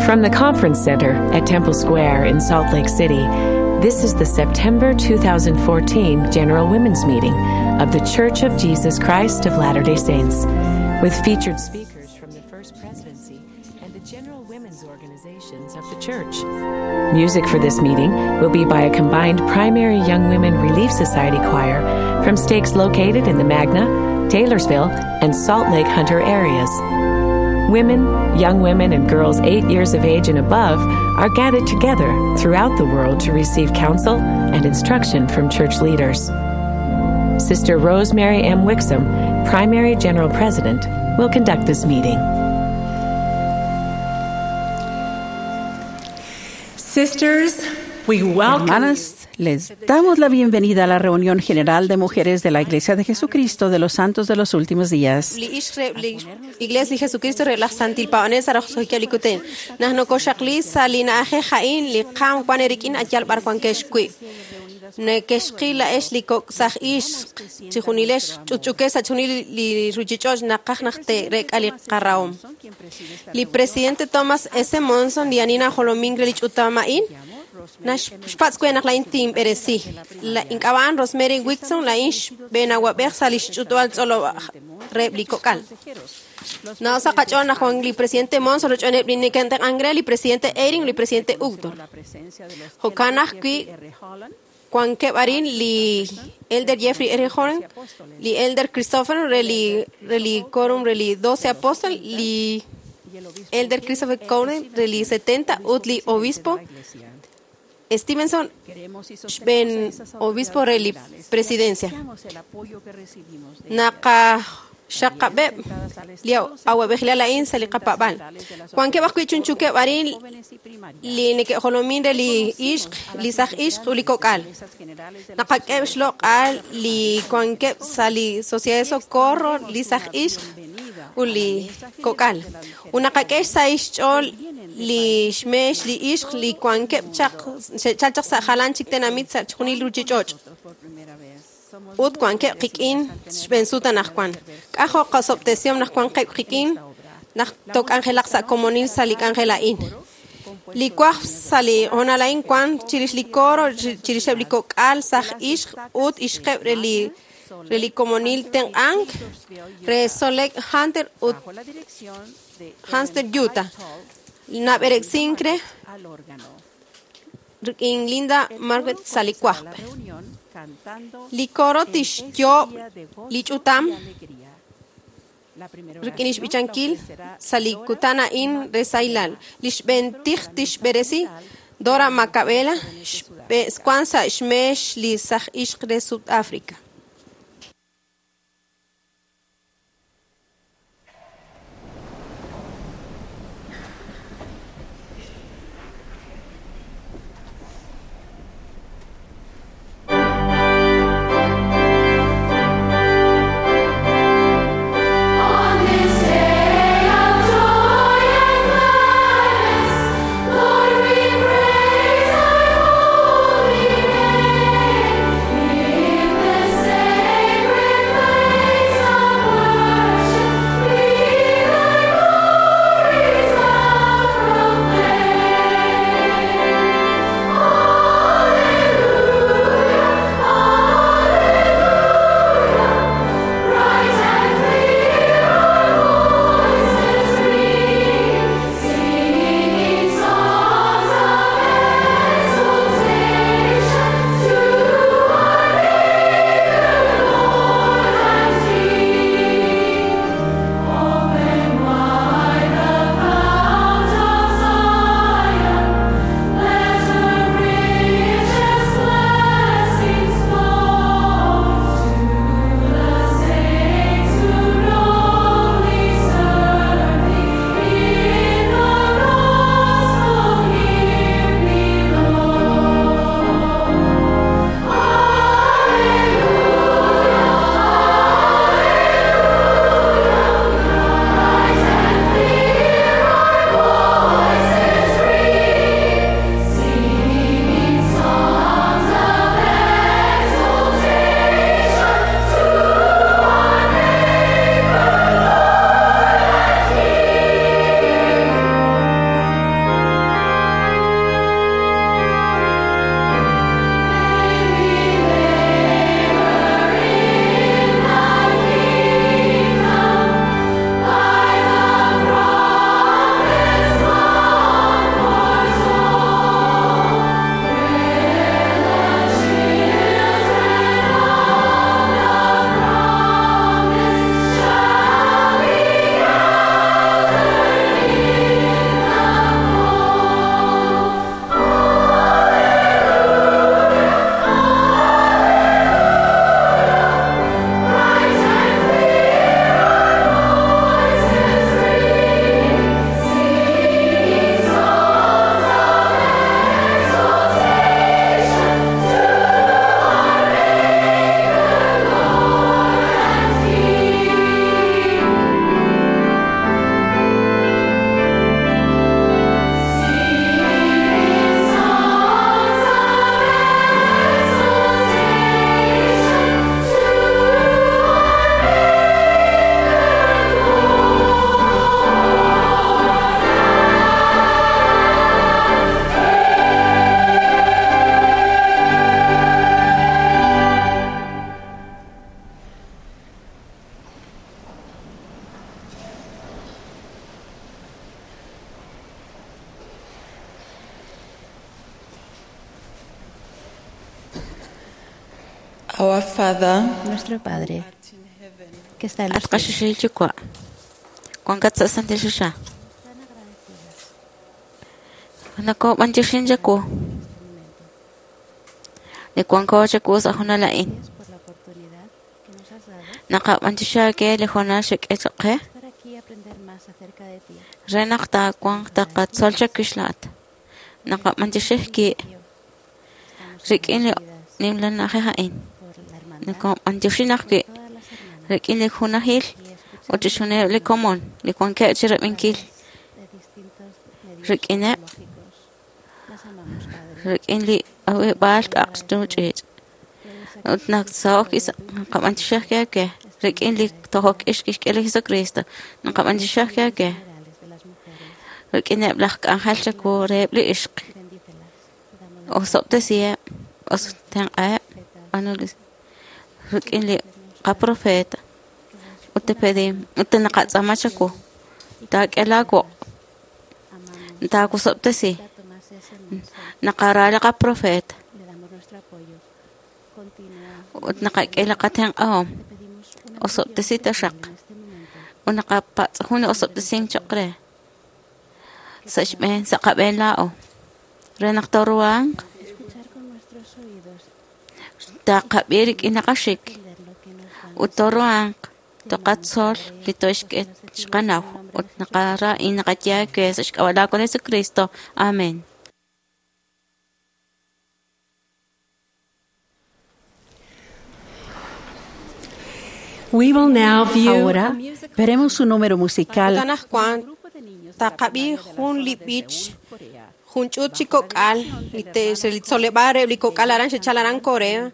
From the Conference Center at Temple Square in Salt Lake City, this is the September 2014 General Women's Meeting of The Church of Jesus Christ of Latter-day Saints, with featured speakers from the First Presidency and the General Women's Organizations of the Church. Music for this meeting will be by a combined Primary Young Women Relief Society choir from stakes located in the Magna, Taylorsville, and Salt Lake Hunter areas. Women, young women, and girls 8 years of age and above are gathered together throughout the world to receive counsel and instruction from church leaders. Sister Rosemary M. Wixom, Primary General President, will conduct this meeting. Sisters, we welcome Hermanas, les damos la bienvenida a la reunión general de mujeres de la Iglesia de Jesucristo de los Santos de los Últimos Días. Iglesia Jesucristo relaj santil paones ara hokelikuten nahno koshakli salina aje hain li qam panerikin ajal barkwan keshqui ne keshqi la esh li kok sah ish chihunilesh chuchukesa chunil li rujichoj naqaj naxte rek ali qaraum li presidente Thomas S. Monson li anina holomingre li chutamain Nash Spatzque nach la Team RC. La Incaban Rosemary Wixon, la Inch Benawaber Salish Chutual Solo Replicocal. No Sakachon, Juan Li Presidente Monson, Rochone Blinikente Angreli, Presidente Erin, Li Presidente Ugdor. Hokanaki, Juan Kebarin, Li Elder Jeffrey R. Horan, Li Elder Christopher, Reli Corum, Reli 12 Apóstol, Li Elder Christopher Coren, Reli 70, Utli Obispo. Stevenson, Ben Obispo Reli Presidencia. Naka Shakabe, Liao, Awabehla la Insa, Likapabal. Juan que bajo chunchuque barin, Lineke Holomin Reli Ish, Lisach Ish, Ulicocal. Nakakeb Shlok Al, Li Quanque Sali Sociedad Socorro, Lisach Ish, Uli Cocal. Una caquesh Saichol. Li shmesh li ish li quanque chachak sa halan chiktenamit sa chunil ruchichoch ut quanque qikin shbensuta nachquan kajo qasoptesiom nachquan qikin nach tok angelak sa comunil salik angelain li quaj sali onalain quan chirish li coro chirish li kokal sah ish ut ishqeb reli comunil ten ang re solek hunter ut Hanster Utah Na Berexincre in Linda Margaret Saliquape. Licorotish yo lichutam Rikinish Bichankil Salikutana in Resailal Lishbentich Tish Beresi Dora Macabela Squanza Shmesh Li Sah Ishre South Africa. This Our Father, nuestro Padre, que está en los Atqash cielos. shilchukwa. Kwangatsa santishisha. Nako bantishin jaku. De kwanko jaku sa hunalain. Por la oportunidad que nos has dado Naka bantisha ke le hona shek etqe. para aquí aprender más acerca de ti. Renaqta kwang taqat solcha kishlat. Naka bantishih ki. Rikin le nimlan nahain. Por la hermandad, Nako bantishinaq ki. todas las hermanas Rikin le hunahil. Otishune le komon. Le kwanke chira minkil. de distintos medios Rikine. tecnológicos. Las amamos, Padre. Rikin li awe balk aqstuchit. Utnak saok is qabantisha ke. Rikin li tohok ish kele Jesucristo. Naqabantisha ke. Generales de las mujeres, Rikin blaq anhal chako rebli ishq. bendícelas. Te damos Osoptesia. Os tenqa anulis. Rikin li qa profeta. Utepedim. Utenaqatsama chako. Taqelako. Taku soptesi. Tomás ese mensaje. Naqarala qa profeta. Le damos nuestro apoyo. Continúa. Utnaqaqela qateng ahom. Pedimos una Osoptesi tashaq. en este momento. Unaqapatshuni osoptesin chaqre. Sashben saqaben lao. Renaqtoruang. Escuchar con nuestros oídos, Taqabirik inaqashik. entender lo que nos dan. Utoruang. Toqatsol litoshket shqanaw. Utnaqara inaqatya que sashkawala con Jesucristo. Amén. we will now view Ahora veremos un número musical Tanah Kwan, Takabi, Hun Lipich, Hun Chuchiko Kal, Lite Solebare, Lico Kalaran, Chalaran Corea,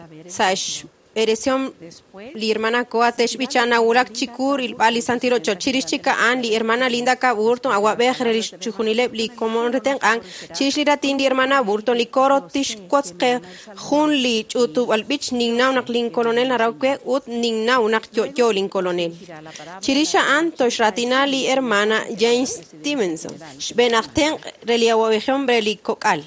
Sash, Eresion, Li hermana Coa, Teshbichana, Ulak Chikur, Il Bali Santiro Chirichica, An, Li hermana Linda Caburto, Aguabejer, Chujunile, Li Comon Retengan, Chirishiratin, Li hermana Burton, Li Coro, Tishquatske, Hun Li Chutu, Albich, Ningna, Naklin Colonel, Narauque, Ut, Ningna, Unak Yolin Colonel. Chirisha An, Toshratina, Li hermana James Stevenson, Benarten, Reliawabejon, Breli Cocal.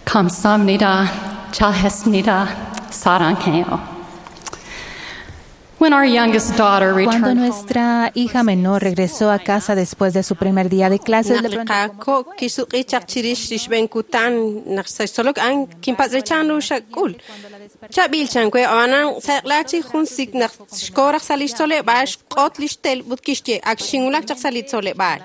감사합니다. 잘했습니다. 사랑해요. When our youngest daughter Cuando returned home, nuestra hija menor regresó a casa después de su primer día de clases, le preguntó, Naqliqako kisuqichaq chirish rishbenkutan naqsaysolok an kimpazrechanlu shakul. Chabilchan kwe anan saqlachi khunsik naq shkoraq salistole bash qotlistel butkishke akshingulak chaqsalitole bal.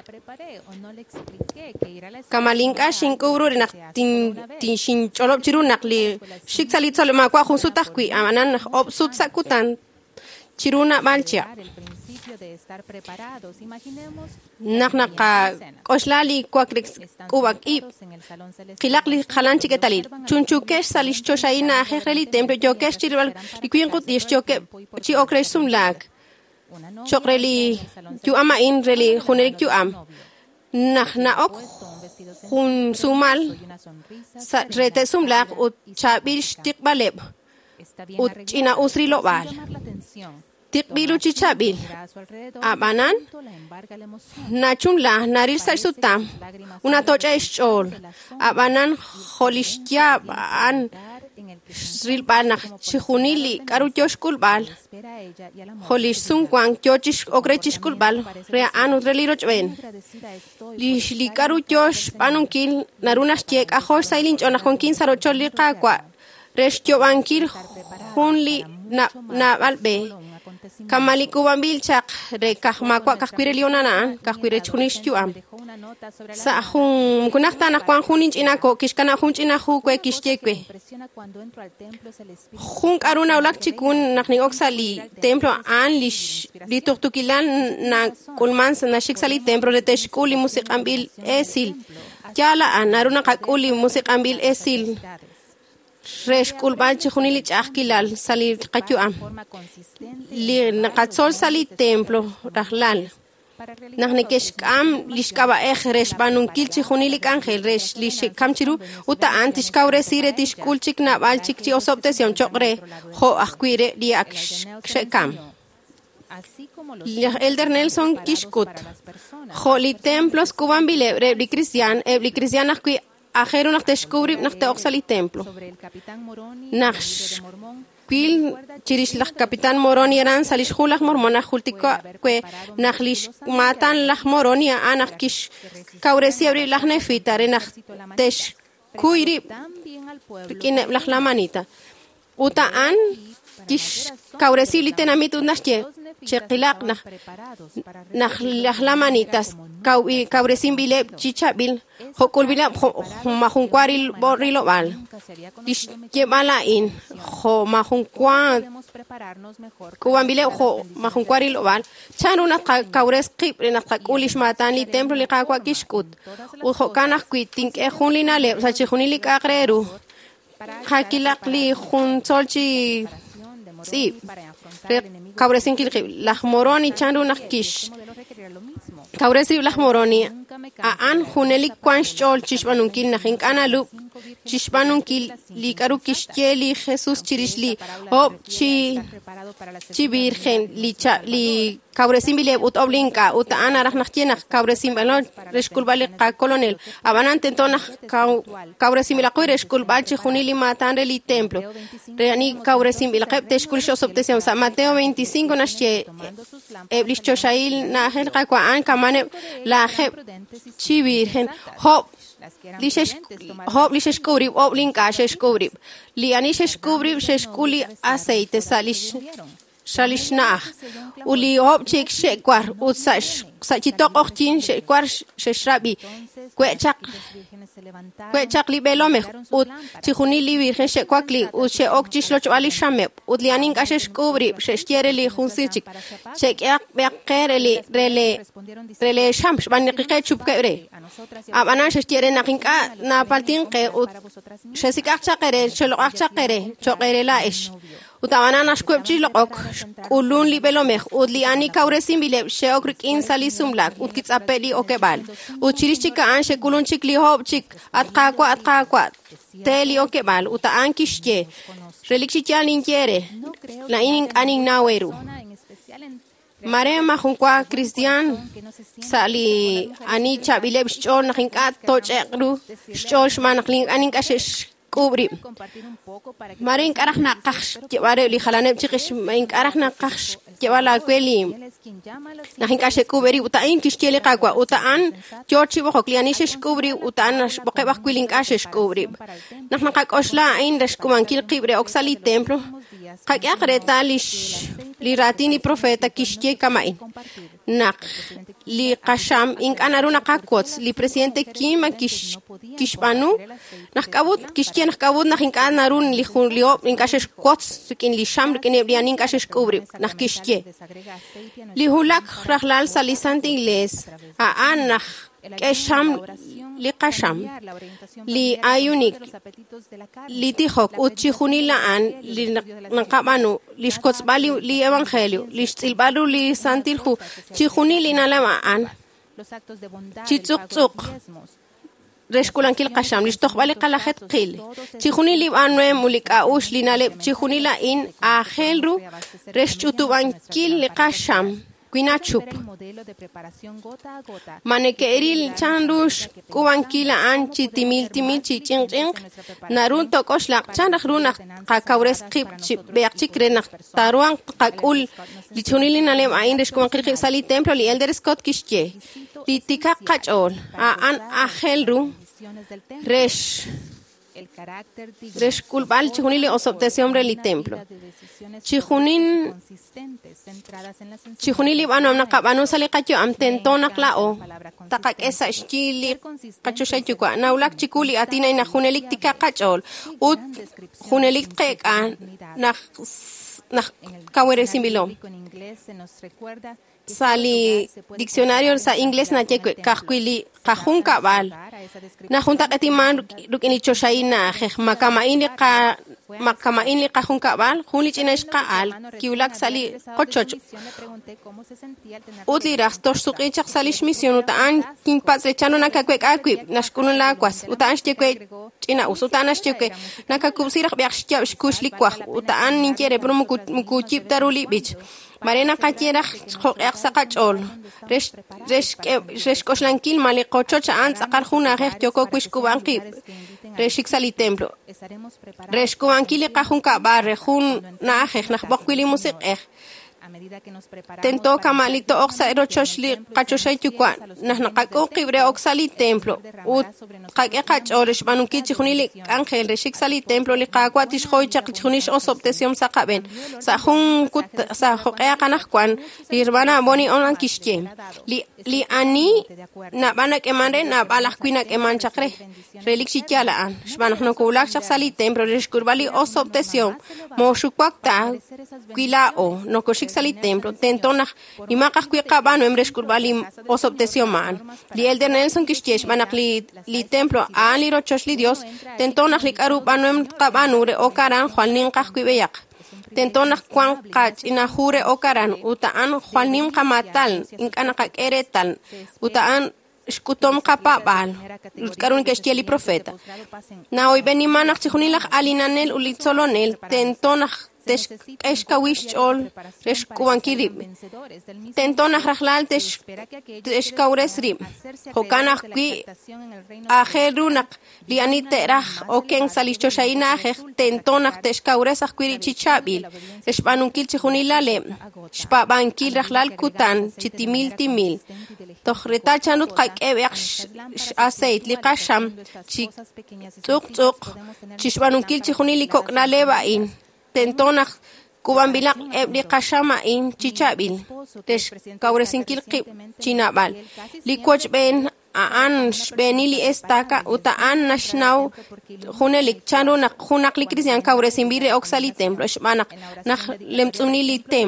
Kamalinka shinkubru naq tin shin cholob chiru naqli shiksalitole makwa khunsutaqwi anan obsut sakutan chiruna malcha. Naqnaqa qoshlali kwakrex kubak ib qilaqli qalanchi ketalil chunchukesh salishchoshaina ajreli templo yokesh chirwal likwinqut yeshchoke chi okresh sumlak chokreli yu ama in reli khunerik yu am naqna ok khun sumal rete sumlak ut chabish tiqbaleb ut china usri lobal Tikbilu chichabil. Abanan. Nachunla narir sarsutam. Una tocha eschol. Abanan holishtia an srilbal nach chihunili karuchosh kulbal. Holish sunkwang chochish okrechish kulbal. Rea anu relirochben. Li karuchosh panunkil narunas chek ahosh sailinch onakonkin sarocholi kakwa. Reshtio bankil hunli na balbe. Kamali kubambil chak re kahmakwa kahkwire lionana kahkwire chunish yuam sa hun kunakta na kwan hunin inako kishkana hun inahu kwe kishtekwe hun karuna ulak chikun nakni oksali templo an lish lituktukilan na kulmans na shiksali templo de teshkuli musikambil esil yala anaruna kakuli musikambil esil Resh kulban chihunili chakilal salir kachuam. Li nakatsol salit templo rahlal. Nahnekeshkam lishkaba resh banunkil chihunili angel resh lishkam chiru uta antish kaure sire tishkul chik na bal chik chi osobtesión chokre ho akquire di akshekam. Elder Nelson Kishkut. Holi templos kuban bile ebli cristian akwi Ajeru nach descubrib nach te oxali templo. Nach quil chirishlach Capitán Moroni eran salish hulach mormona hultiko que nach lish matan lach moroni anach kish kauresi abri lach nefitare nach tesh kuirib kine lach la manita. Uta an kish kauresi litenamit unashye chekilak nach lach la manitas kauresin bile chichabil Hokul bila mahungkwaril borilo bal. Dish yebala in ho mahungkwa kuban bile ho mahungkwaril bal. Chanuna kaures kip na kakulish matan li templo li kakwa kishkut. U ho kanak kuitink e hunlina le sa chihunili kakreru. Hakilak li hun solchi si. Kauresin kilkip lah moroni chanuna kish. Kauresi blah moroni an huneli kwanchol chishbanunkil nahin analu chishbanunkil li karu kishkeli Jesus chirishli hop chi virgen li kauresim bile ut oblinka ut ana rah nachtiena kauresim balon reskulbali ka colonel abanan tentona kauresim la qoire reskulbal chi hunili matan reli templo reani kauresim bil qeb teshkul shosobtesiam sa Mateo 25 nashye eblish choshail na hel qakwa an kamane la kheb chi virgen hop lishesh kubrib oblinka shesh kubrib li ani shesh kubrib shesh kuli aceite shalishna uli hop chik shekwar utsash sachitok ochtin shekwar sheshrabi kwechak li belome ut chihuni li virgen shekwakli ut she okchish loch ali shame ut li anin kashesh kubrib sheshtiere li khunsichik shekyak beqereli rele shams baniqe chupkere abana sheshtiere nakinka na paltinqe ut shesikak chaqere shelok chaqere chokere la ish Utawana nashkwebchi lokok ulun li belomeh udli ani kauresim bile sheokrik insali sumlak utkits apeli okebal uchirichika an shekulun chikli hop chik atqaqwa teli okebal uta an kishye relikchichal inquiere la inin anin naweru Mare mahunkwa Christian sali ani chabile bchol nakinka tochekru shol shmanaklin anin kashesh kubri marin karahna qash ware li khalane chiqish main karahna qash lleva la cueli nahin kashe kuberi utain kishtiele qaqwa utaan george boqlianish kubri utaan boqebaq kwilin kashe kubri nahna qaqoshla ain rashkuman kil qibre oxali templo qaqya qreta li ratini profeta kishtie kamain nak li qasham in anaruna qaqots li presidente kima kishpanu nakabut kishtie nakabut nahin anarun li julio in kashe qots kin li sham kin eblianin kashe kubri nak kishtie li hulak rahlal salisante ingles a anach kesham li qasham li ayunik li tihok utchihunila an li naqamanu li shkotsbali li evangelio li tsilbalu li santilhu chihunili nalama an chitsuqsuq reshkulankil qasham li shtoqbali qalajet qil chihunili anwe mulikaush li nale chihunila in ajelru reshchutubankil li qasham Quinachup. Manekeril chandush kubankila anchi timil ching narun tokosh laq chandak runak qakaures qib beaqchi krenak taruan qakul lichunilin alem ain resh kubankil sali templo li elder Scott kishche li tikak qachol an ajelru resh kulbal chihunili osobtesión li templo chihunili bano nakabano sali qacho am tentonak lao taqak esa shchili qacho shaychukwa naulak chikuli atina ina junelik tika qachol ut junelik qeqa nach kawere simbilo sali diccionario sa inglés na cheque kahkwili kahun kabal na junta katiman rukini choshaina makamaini kahun kabal juli chinesh qaal kiulak sali qochoch utli rastos suqichak salish misión utaan kinpas echano nakakwe akwib nashkunun lakwas utaan shtekwe china usutaan shtekwe nakakubsiraq biaqshya shkushlikwa utaan ninkere pero mukuchip taruli bich Marena qachiraq qoqyaq saqachol resh koshlankil mali qochocha ants aqarjuna qeq chokokwish kubanqi reshik sali templo resh kubankili qajun kabar rejun naajej najboqwili musiq Tento kamalito oxa erochoshli qachoshay tukwa nahnaqaqo qibre oxali templo ut qaqe qachorish banunki chijunili ángel reshik sali templo li qaqwatish khoychaq chijunish osobtesium saqaben sajun kut sajoqea qanaqkwan li hermana boni onan kishke li ani na bana kemande na balaq kwina keman chaqre relik shichala an shbanahno kulak sali templo resh kurbali osobtesium mo shukwakta kwilao no koshik sali templo tentonaj imaqaq qiqabano emresh kurbali osobtesium man li elder Nelson kishkesh banaq li templo an li rochosh li Dios tentonaj li qarubano em qabano re okaran jualnin qaq qibeyaq tentonaj kwan qach inajure okaran utaan jualnin qamatal inkanaqa eretal utaan Shkutom kapabal, karun kestieli profeta. Na hoy benimanach chihunilach alinanel ulitzolonel tentonach eshkawichol reshkubankirib. Tentonach rachlal teshkauresrib. Hokanach qui ajerunak lianiterach oken salichoshainach tentonach teshkauresach quirichichabil. Reshbanunkil chihunilale. Shpabankil rachlal kutan chitimil. Tohreta chanut qaqebeq aceit liqasham tsuq chishbanunkil chihunili koknalebain tentonaq kubanbilaq ebli qashama in chichabil tesh kauresinkil qib chinabal likwach ben aan benili estaka uta an nashnaw hunelik chanuna hunak likrisian kauresimbire oxali templo shmanak nach lemtsumni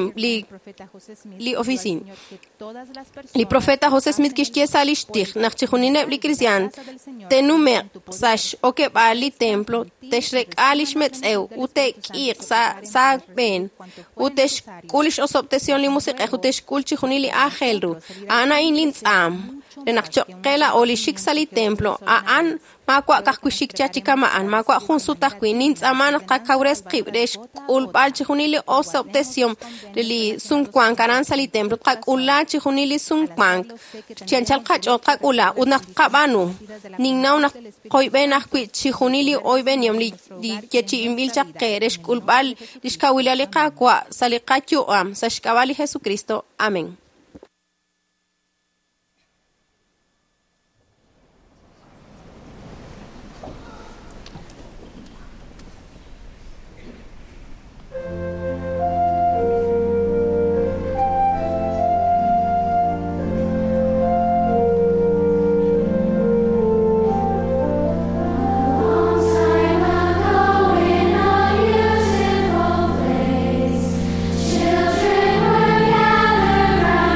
li oficin li profeta José Smith kishtie salishtig nach chihunine likrisian tenumer sash oke bali templo teshrek alish metzeu utek iq sa ben utesh kulish osobtesión li musiq utesh kul chihunili ajelru ana in lintsam Renachokela olishik sali templo. Aan makwa kakkushik chachikamaan. Makwa junsutakwi. Nins aman kakawres kibresh. Ulpal chihunili osa obtesium. Lili sunkwan karan sali templo. Kakula chihunili sunkwan. Chianchal kachot kakula. Unak kabanu. Ningna unak koibenakwi chihunili oibenium li kechi imbilchak keresh kulpal. Lishkawilali kakwa. Salikatyo am. Sashkawali Jesucristo. Amén. Children were gathered round.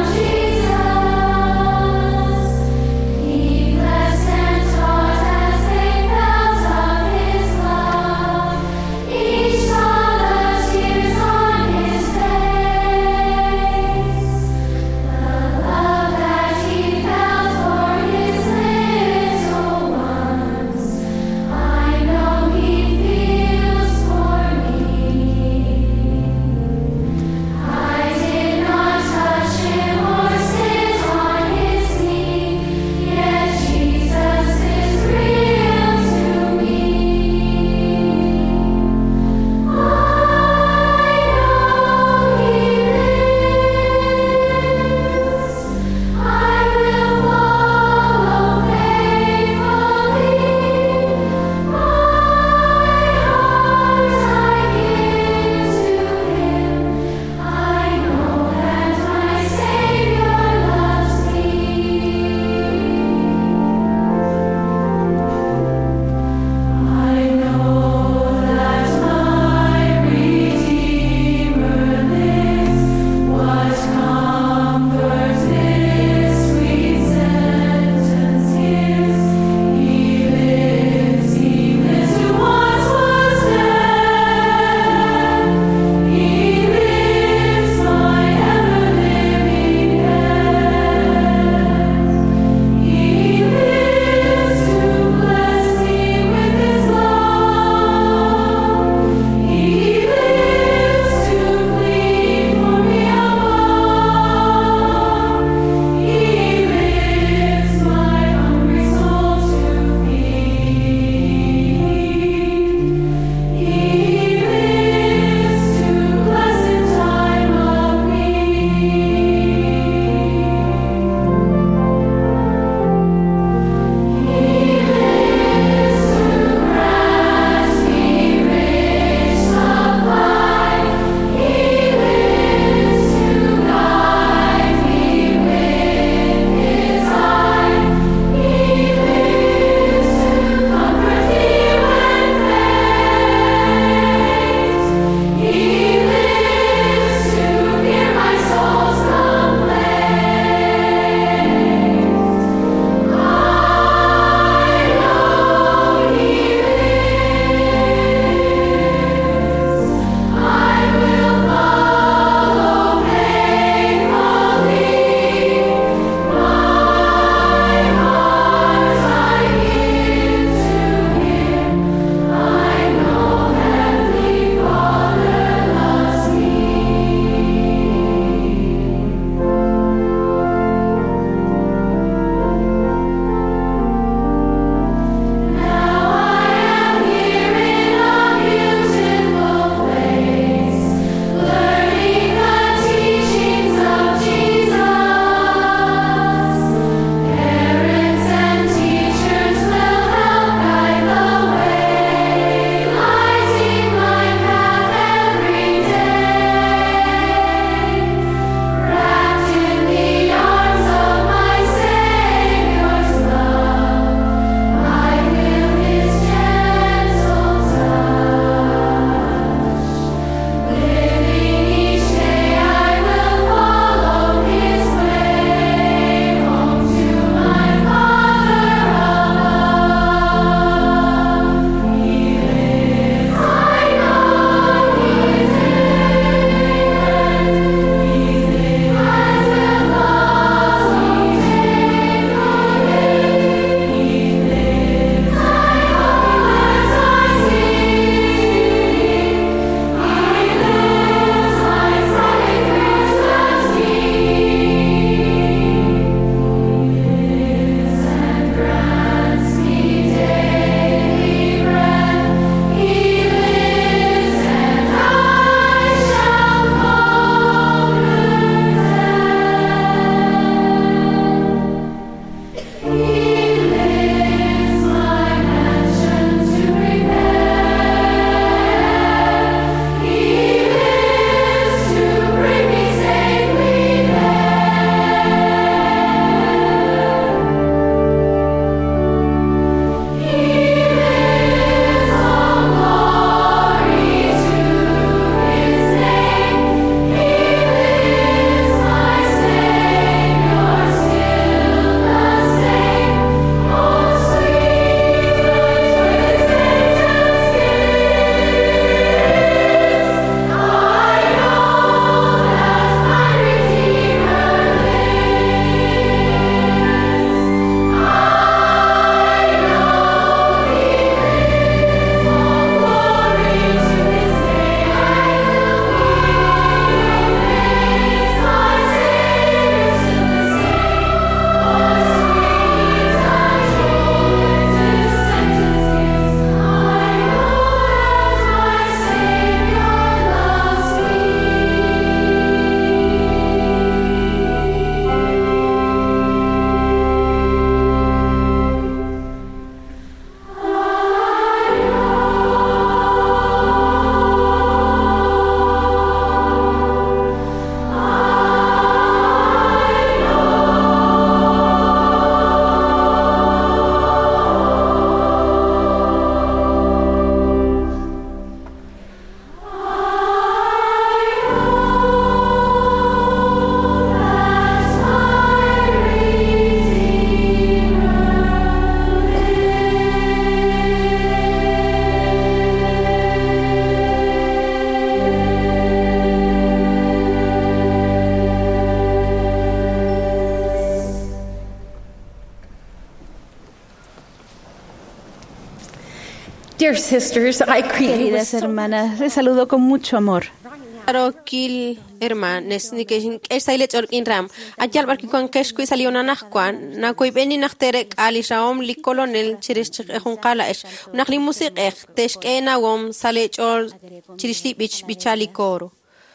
Dear sisters, I greet you with Queridas hermanas, les saludo con mucho amor. Arokil hermanes ni que saile chorkin ram ajal barki kon kesh ku saliona nakwan na koy beni nakterek ali shaom li colonel chirish khun qala ish nakli musiq tesh kena wom sale chor chirish bich bichali koro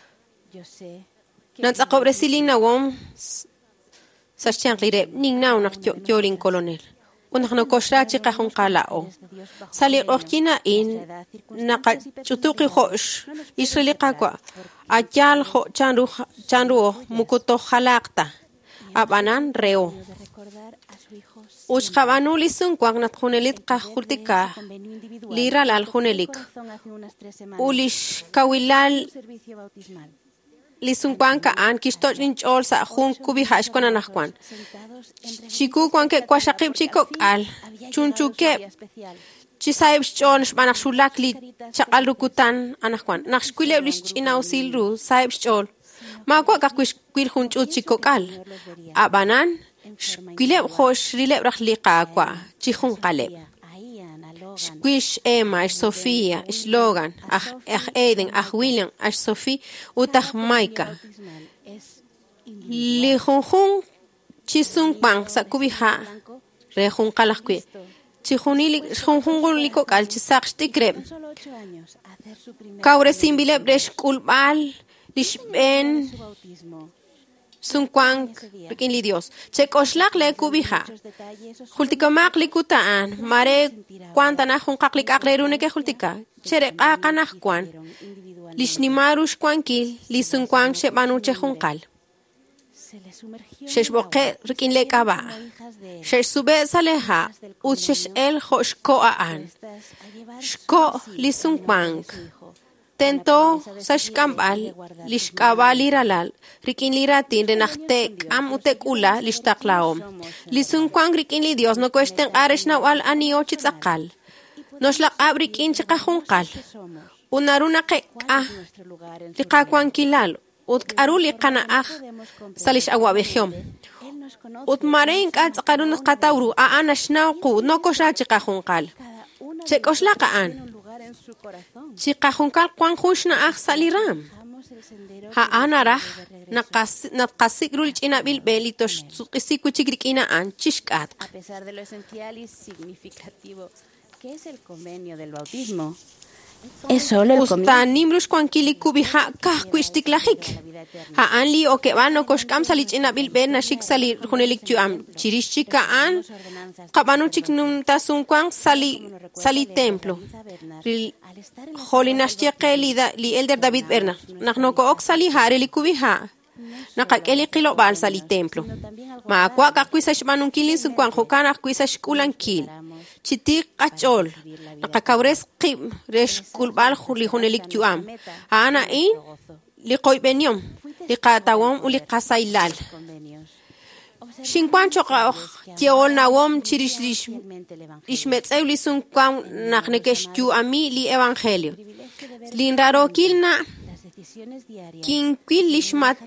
nan tsaqobre silina wom sashtian qire ning naw nak jorin colonel ونحن كشراتي قهون قلاو سالي أختنا إن نقد شتوقي خوش إسرائيل قاقوا أجال خو جانرو مكتو خلاقتا أبانان ريو وش قبانو لسون قاق نتخونليت قاقولتكا ليرا لالخونليك وليش كويلال lisun kwan ka an kistoj nin chol sa khun kubi hash kona nakwan chiku kwan ke kwashaqib chiko al chunchuke chi saib chon shbanak shulak li chaqal rukutan anakwan nakshkwile blish china usilru saib chol ma kwa ka kwil khun chut chiko al abanan kwile khosh rile rakhli qa kwa chi khun qale Squish Emma, Ash Sofia, Ash Logan, Ach Aiden, Ach William, Ash Sophie, Utach Maika. Li Junjun, Chisung Bang, Sakubiha, Rejun Kalakwe. Chihunili, Junjun Likokal, Chisak Stigreb. Kaure Simbile Bresh Kulbal, Lishben. Sunkwang rikin li Dios. Chekoslak le kubiha. Hultikamak li kutaan. Mare kwanta na hunkaklik akrerune ke hultika. Chere akanak kwan. Lishnimarush kwankil. Lisunkwang shepanu che hunkal. Shesh boke rikin le kaba. Shesh sube saleha. Ut shesh el hoshko aan. Shko lisunkwang. Tento sashkambal lishkabal iralal rikin liratin renachtek am utekula lishtaklaom lisun kwang rikin li Dios no cuesten aresh nawal anio chitzakal nos la abrikin chikahunqal unaruna ke liqakwan kilal utkaruli qanaaj salish awabejiom utmarein qatsqarun qatawru aanashnaqu no kosha chikahunqal chekoslaqa an Chikahunkal kwan hushna ach saliram. Ha anarach naqasigrul china bil belitos suqisiku chikrikina an chishkat. A pesar de lo esencial y significativo que es el convenio del bautismo, es solo el comienzo. Ustanimrush kwankili kubiha kahkwishtiklahik. Ha anli o que van o koshkam salichina bil berna shik salir hunelik tuam. Chirishika an qabanu chiknum tasun kwang sali templo. Holinashtiaqe li elder David Berna. Nahnoko ok sali hare li kubiha. Nakakeli qilo bal sali templo. Ma kwa kakwisa shmanun kilin sun kwang hokana kwisa shkulan kil. Chiti qachol. Nakakawres qib resh kulbal li hunelik tuam. Ana in li qoybenyom. Li qatawom u li qasailal. Shinkwancho tiol nawom chirishlish ishmetsew li sun kwang naknekeshtu ami li evangelio. Linraro kilna kinkwil lishmat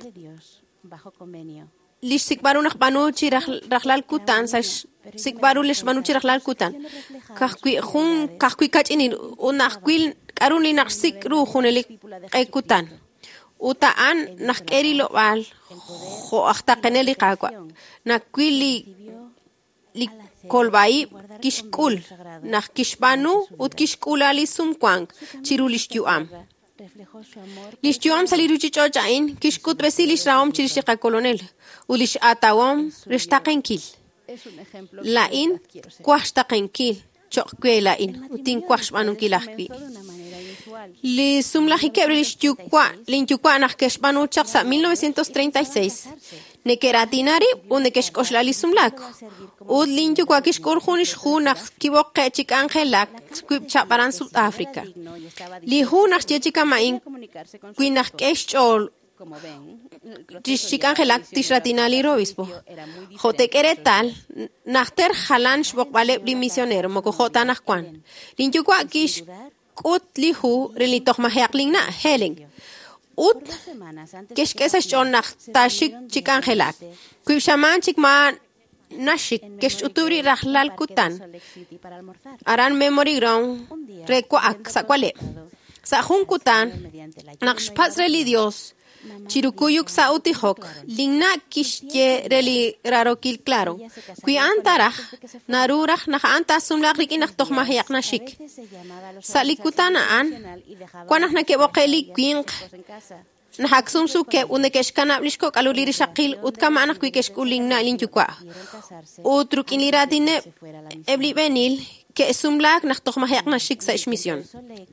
lish sikbaru nakbanu chirahlal kutan sash sikbaru lishmanu chirahlal kutan kahkwi kachinin unakkwil karuni naksikru hunelik kutan utaan nakeri lobal ho ahtaqeneli qaqwa nakwili li kolbai kishkul nakishbanu ut kishkulali sumkwang chirulishtuam lishtuam saliruchi chochain kishkut besilish raom chirishqa colonel ulish atawom restaqenkil lain kwashtaqenkil choqquela in utin kwashbanu kilahqi li sumlahikebre linchukwa nakeshbanu chaqsa 1936 nekeratinari unekeshkoslali sumlak ud linchukwa kishkorjunish hunak kiboqqe chik angelak kwib chaparan Sudáfrica li hunak chechika main kwinak keshchol Tishik Angelak Tishratinali Robispo. Jote Keretal, Nachter Halan Shbokbale misionero, Mokojota Nakwan. Linchukwa Kish Ut Lihu, Relitoch Maheaklingna, Heling. Ut Keshkesa Shon Nachtashik Chikangelak. Quibshaman Chikman nashik kesh uturi rahlal kutan. Aran memory ground requaak sakwale. Sa jun kutan nakshpats reli Dios. Chirukuyuk sa utihok, lingna kishye reli rarokil claro. Kui antarach, narurach nakaanta sumlak rikinak toch mahiyak na shik. Sa likutanaan, kwanach nakebokeli kuing, nahaksumsuke unekeshkanablishko kaluliri shakil utkamanak kuikeshkuling na linjukwa. Utruk inliratine ebli benil, ke sumlak nak toch mahiyak na shik sa ishmisyon.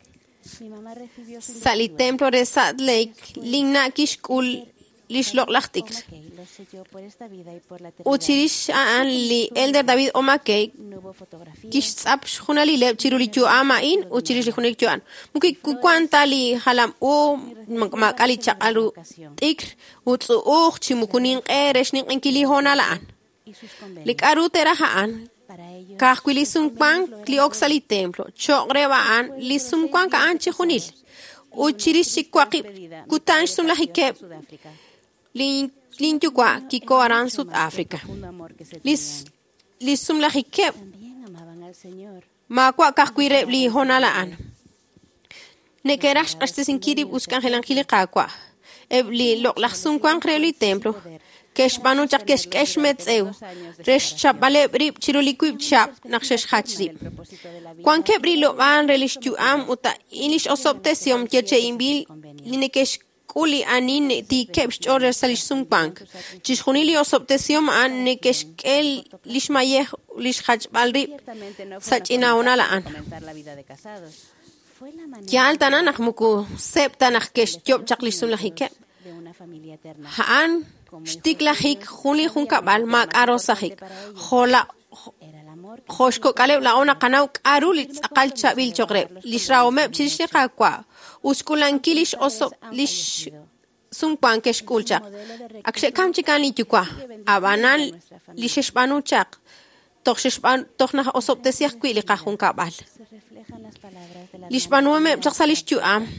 Sali templo de Salt Lake, lingna kishkul lishlok lachtik. Uchirish aan li elder David Omakey, kishtzap shunali leb chirulichu amain, uchirish li junikchuan. Muki kukwanta li halam makali chakalu tikr, utsu chimukunin ereshnik enkili honalaan. Lik aruterahaan. Kahkwili sumkwan klioksali templo, chokrebaan li sumkwan ka anchi junil. Uchirishi kwaki kutansh sumlahike linjukwa kiko aran Sudafrika. Li sumlahike makwa kahkwire li honalaan. Nekerash astesinkiri buscan helangili kakwa. Ebli loklach sumkwan kreli templo. Kesh banu chak kesh metzeu. Resh chap bale rip chirulikuip chap nakshesh hachrip. Kwan kebri lo van relish am uta inish osoptesium keche imbil linekesh kuli anin ti kebsh order salish sumpank. Chishunili osoptesium an nekesh kel lish mayeh lish hach balrip sachina unalaan. Kialtana nakmuku septa nakkesh job chaklish sumlahike. Haan Stiklahik, Juli Junkabal, Mac Arosahik, Hola Hoshko Kalev, la ona canau, Arulitz, Akalcha Vilchogreb, Lishraume, Chishikakwa, Uskulan Kilish also Lish Sumpankesh Kulchak, Akshekam Chikani Tukwa, Abanan Lishespanuchak, Tochna Osoptesiak Quilika Junkabal. Lishpanume, Chaksalish Tuam.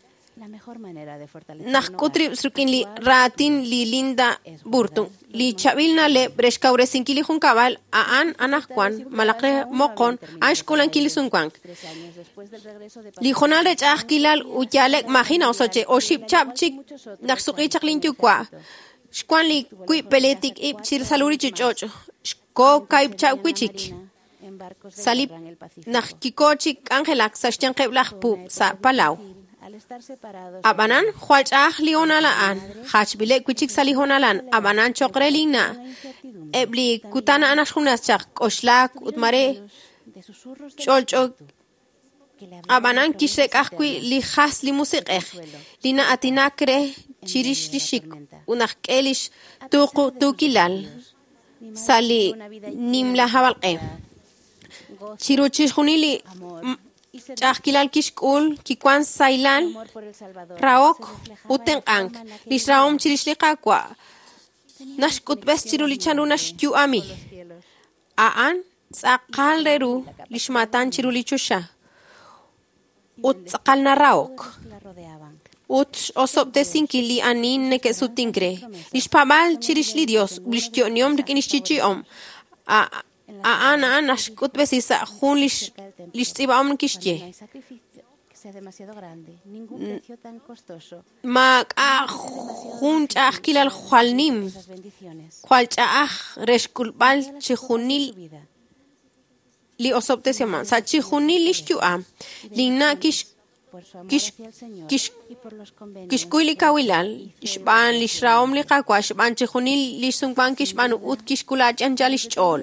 Nakutri sukinli ratin li linda burtun li chavilna le breshkaure sinkili junkabal aan anakwan malakre mokon ashkulan kili sunkwan li jonal rechach kilal uyalek magina osoche oship chapchik naksuki chaklin tukwa shkwan li kui peletik ip chir saluri chichocho shko kaip chawkichik salip nakikochik angelak sashtian keblakpu sa palau Abanan, Hualchah Lionalaan, Hachbile, Kuchik Salihonalan, Abanan Chokrelina, Ebli, Kutana Anashunachak, Oslak, Utmare, Cholcho, Abanan Kishek Akwi, Lihas Limusik, Lina Atinakre, Chirish Lishik, Unakelish, Tukilal, Sali, Nimla Havalke, Chiruchis Hunili. Chakilal kishkul, kikwan sailan, raok, uten ang, lisraom chirishlikakwa, nashkut bes chirulichan unash yu ami. Aan, sakal reru, lishmatan chirulichusha, ut sakal na raok. Ut osop de sinkili anin neke sutingre, lishpabal chirishli Dios, lishtioniom rikinishchichiom. Ana nashkut besisa jun lish tsibaom kishye. Mak jun chach kilal khwalnim. Khwal chach reshkulbal chihunil li osoptesiaman. Sa chihunil lishtua. Lina kishkuili kawilal. Ishban lishraom li kakwa. Ishban chihunil lishungban kishban ut kishkula chanjalish chol.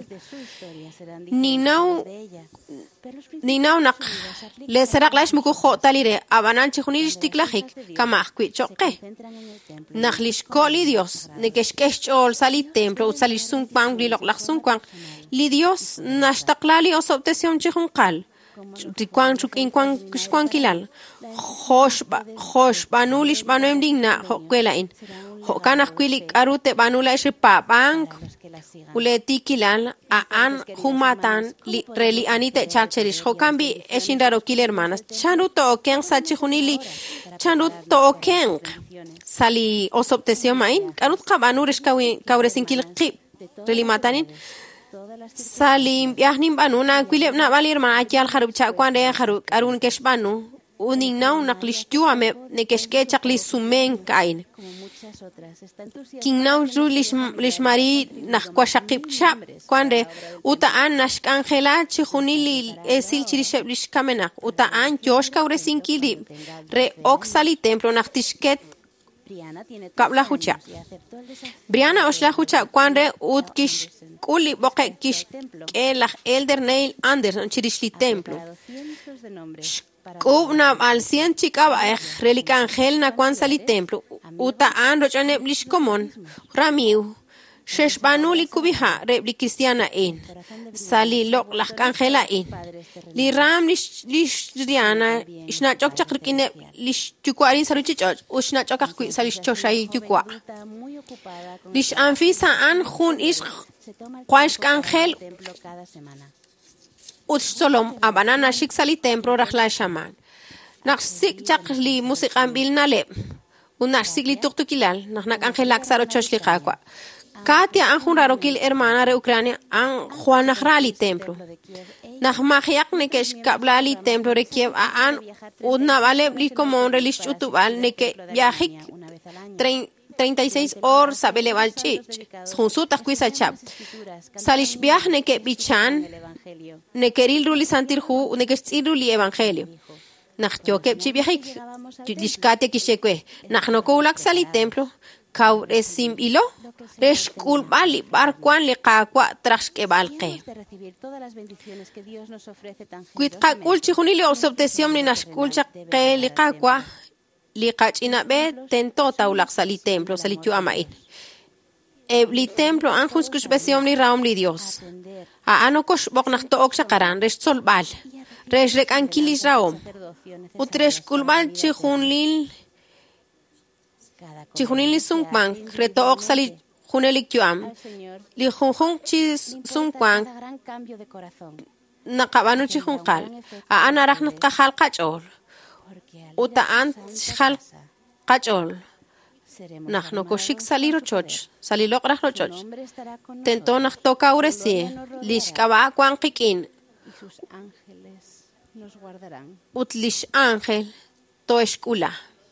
Ninau nak le serak lash muku talire abanan chihunilish tiklahik kamakwi choke. Naklish koli Dios nekeshkesh chol sali templo salish sungpang li loklak sungkwang li Dios nashtaklali osoptesiom chihunkal. Tikwan chuk inkwan kishkwan kilal. Hosh banulish banuem digna hokwelain. Hokanak kwilik arute banula shipa bank. Uleti kilal aan humatan reli anite chacherish. Hokambi eshindaro kil hermanas. Chanuto okeng sachihunili. Chanuto okeng. Sali osoptesio main. Karut kabanurish kauresin kil relimatanin salim yahnim banu na kwilep na valir ma akyal kharub cha kwande kharub arun kesh banu uning nau naklish juame ne keshke chakli sumen kain king nau lish mari nak kwa shaqib chap kwande uta an nash angela chihunili esil chirishep lish kamenak uta an josh kaure sinkili re oksali templo naktishket kabla hucha Briana osla hucha kwande ut kish kuli boke kish elach elder Neil Anderson chirishli templo Kubna al 100 chikaba relica angel na kwan sali templo uta an rochane blish komon ramiu shesh banuli kubiha rebli cristiana in sali lok lak angela in li ram lish diana ishna chok chakrikine lish chukwari saruchi choch ushna chokak kui sali choshai chukwa lish anfisa an khun ish kwash angel Solom abanana shik sali templo rakhla shaman. Naksik chakli musikan bil nalep. Unaksik li tuktukilal. Nak angelak saro choshli kakwa. Katia an junrarokil hermana re Ucrania an Juan nakrali templo. Nak mahiak nekesh kablali templo re Kiev an udnavaleb li komon relish utubal neke viajik 36 horas sabele valchich. Junsutak kuisa chap. Salish viaj neke bichan. Nekeril ruli santirhu nekestil ruli evangelio. Nach jokep chibiahik. Dishkate kishekwe. Nach no koulak sali templo. Kau resim ilo. Resh kulbali barkwan le kakwa trashke balke. Kuit kakul chihunili obsesión ni nashkul chake le kakwa. Li kachina be tento taulak sali templo sali tu amain. Ebli templo anjus kushbesión ni raum li Dios. Anokosh bok nach to ok shakaran resh solbal. Resh rek ankilis raum. Utresh kulbal chihunil sungman reto ok sali junelik yuam. Li junjung chi sungman nakabanu chihunkal. Anarach nat kahal kachol. Uta an khal kachol. Nach no koshik saliro choch, salilok rach no choch. Tento nach toka uresi, lish kaba kwan kikin. Ut lish ángel, to eskula.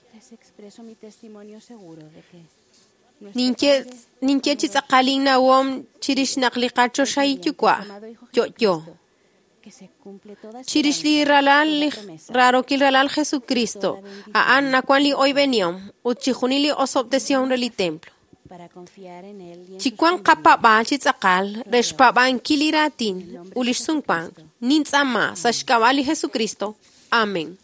Ninke chisakalin na wom chirish naklikacho shaitukwa. Yo. Chirishli raro kil ralal Jesucristo. Aan na kwan li hoy veniom. Uchihunili osobtesión reli templo. Chikwan kapaba chitzakal. Reshpaban kiliratin. Ulish sungpan. Nintzama. Sashkabali Jesucristo. Amén.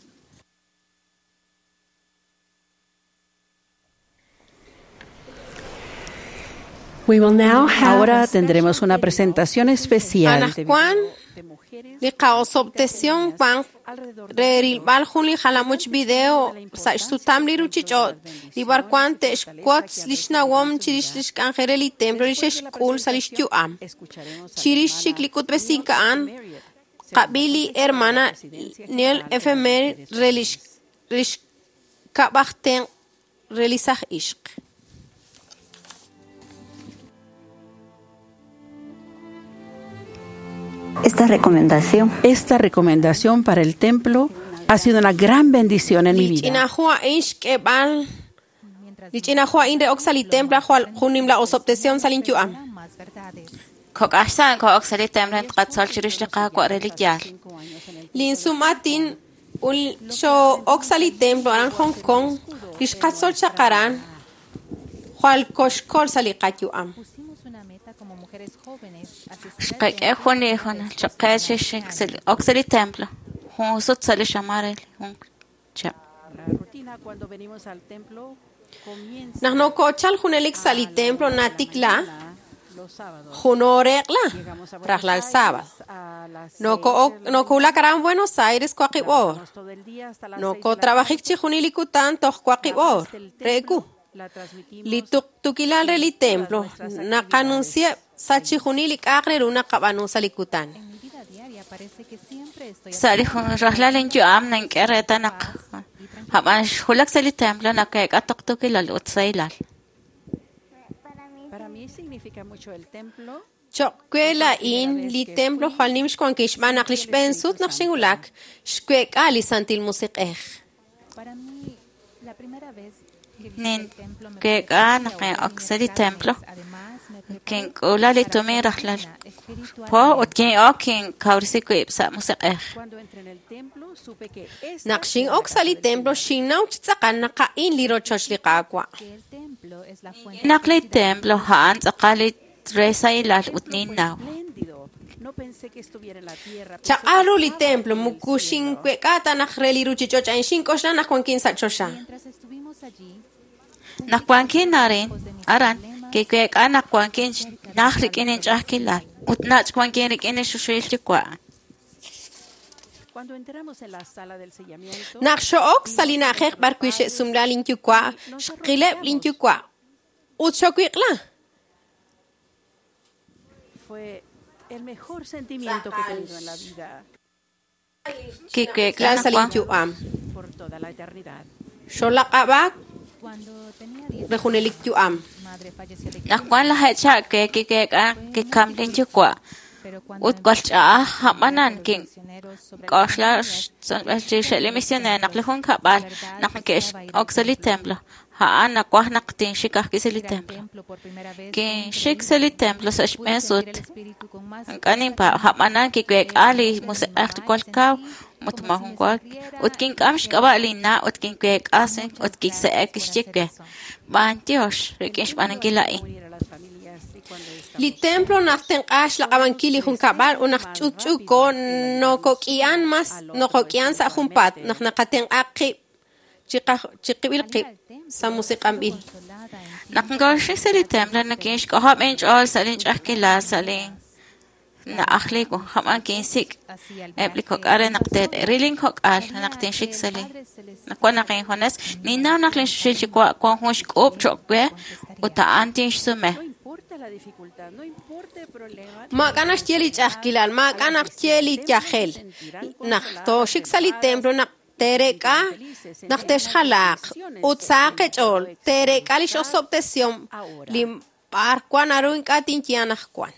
Ahora tendremos una presentación especial Li kaosobtesión pan reril baljun li halamuch video sa istutam li ruchichot li barquante squats lishna wom chirish lish kangereli templo lish kul salish tuam chirish chiklikut besinka an qabili hermana nel efemer relish kabachten relisach ishq. Esta recomendación para el templo ha sido una gran bendición en mi vida. Como mujeres jóvenes, cuando venimos al templo Nahno kochal junelik sali templo natikla junorekla rajla el sábado. No ko la karam Buenos Aires kwaqibor. No ko trabajik chi junilikutan toh kwaqibor. Reku. Li tukilal reli templo nakanuncia sachi junilik agreruna kabanu salikutan. Sali rajla len yo am nan kereta nak. Haban hulak sali templo nak ka tukilal utsailal. mí significa mucho el templo. Chokwela in li templo Juan Nimsh Juan Kishman Aklish Bensut Nakshingulak Shkwek Ali Santil Musiqeh. Para mí, la primera vez nin que gana que oxeli templo que ola le tome rahlal po o que o que kaursi que sa musiqeh Cuando entré en el templo, supe que esta Nakshin Oxali templo Shinau Chitsakan Nakain Liro Choshliqaqua. el templo es la fuente nakli templo han tsaqali resa ilal utnin now espléndido. No pensé que estuviera en la tierra. Chaqalu li templo Mukushin Kwekata Nakreli Ruchichocha en Shinkoshna Nakwankin Sachosha. Mientras estuvimos allí, nakwankin narin aran que nakwankin nakrikin en chakilal utnach kwankin rikin shushilchikwa Cuando entramos en la sala del sellamiento, Naksho Oxali Nakher Barkwishe Sumla Lintukwa Shqileb Lintukwa Utshokwiqla. fue el mejor sentimiento que he tenido en la vida que Clan Salintuam. por toda la eternidad. Sholaqabak cuando tenía 10 Rejuneliktuam. mi madre falleció de nakwan la hecha que kamlin chikwa pero cuando utqalcha hamanan king misioneros sobre Koshla sheli misione naklihun kabal nakkesh oxali templo ha ana kwah naktin shikah kiseli el templo templo por primera vez, que shik seli templo sa pude sentir el shmesut espíritu con más kanin pa hamanan ki kwek ali musaakt kwalkaw mutmahun kwak utkin kamsh kabali na utkin kwek asin utkin sa ekishike bantiosh rikish manangilai Unir a las familias y cuando estamos Li templo nakten ash la kabankili hun kabal unak chuchuko no kokian mas no kokian sa humpat nak nakaten aki chiqibilqi sa musiqambil. consolada en nakngosh seli templo nakish ko ham enj all salin chakila salin na akhli ko ham ankin sik hacia el Ebli kok are naktet riling kok al naktin shik sali nakwa nakin hones ninaw naklin shil chikwa kwa hosh kop chokwe uta antin sume no importa la dificultad, no importa el problema, Ma kanash tieli chakilal, ma kanash tieli tiachel. Nak to shik sali templo nak tereka nak teshhalaq utsaqe chol tereka lish obsesión lim par kwan aruin katin tianach kwan.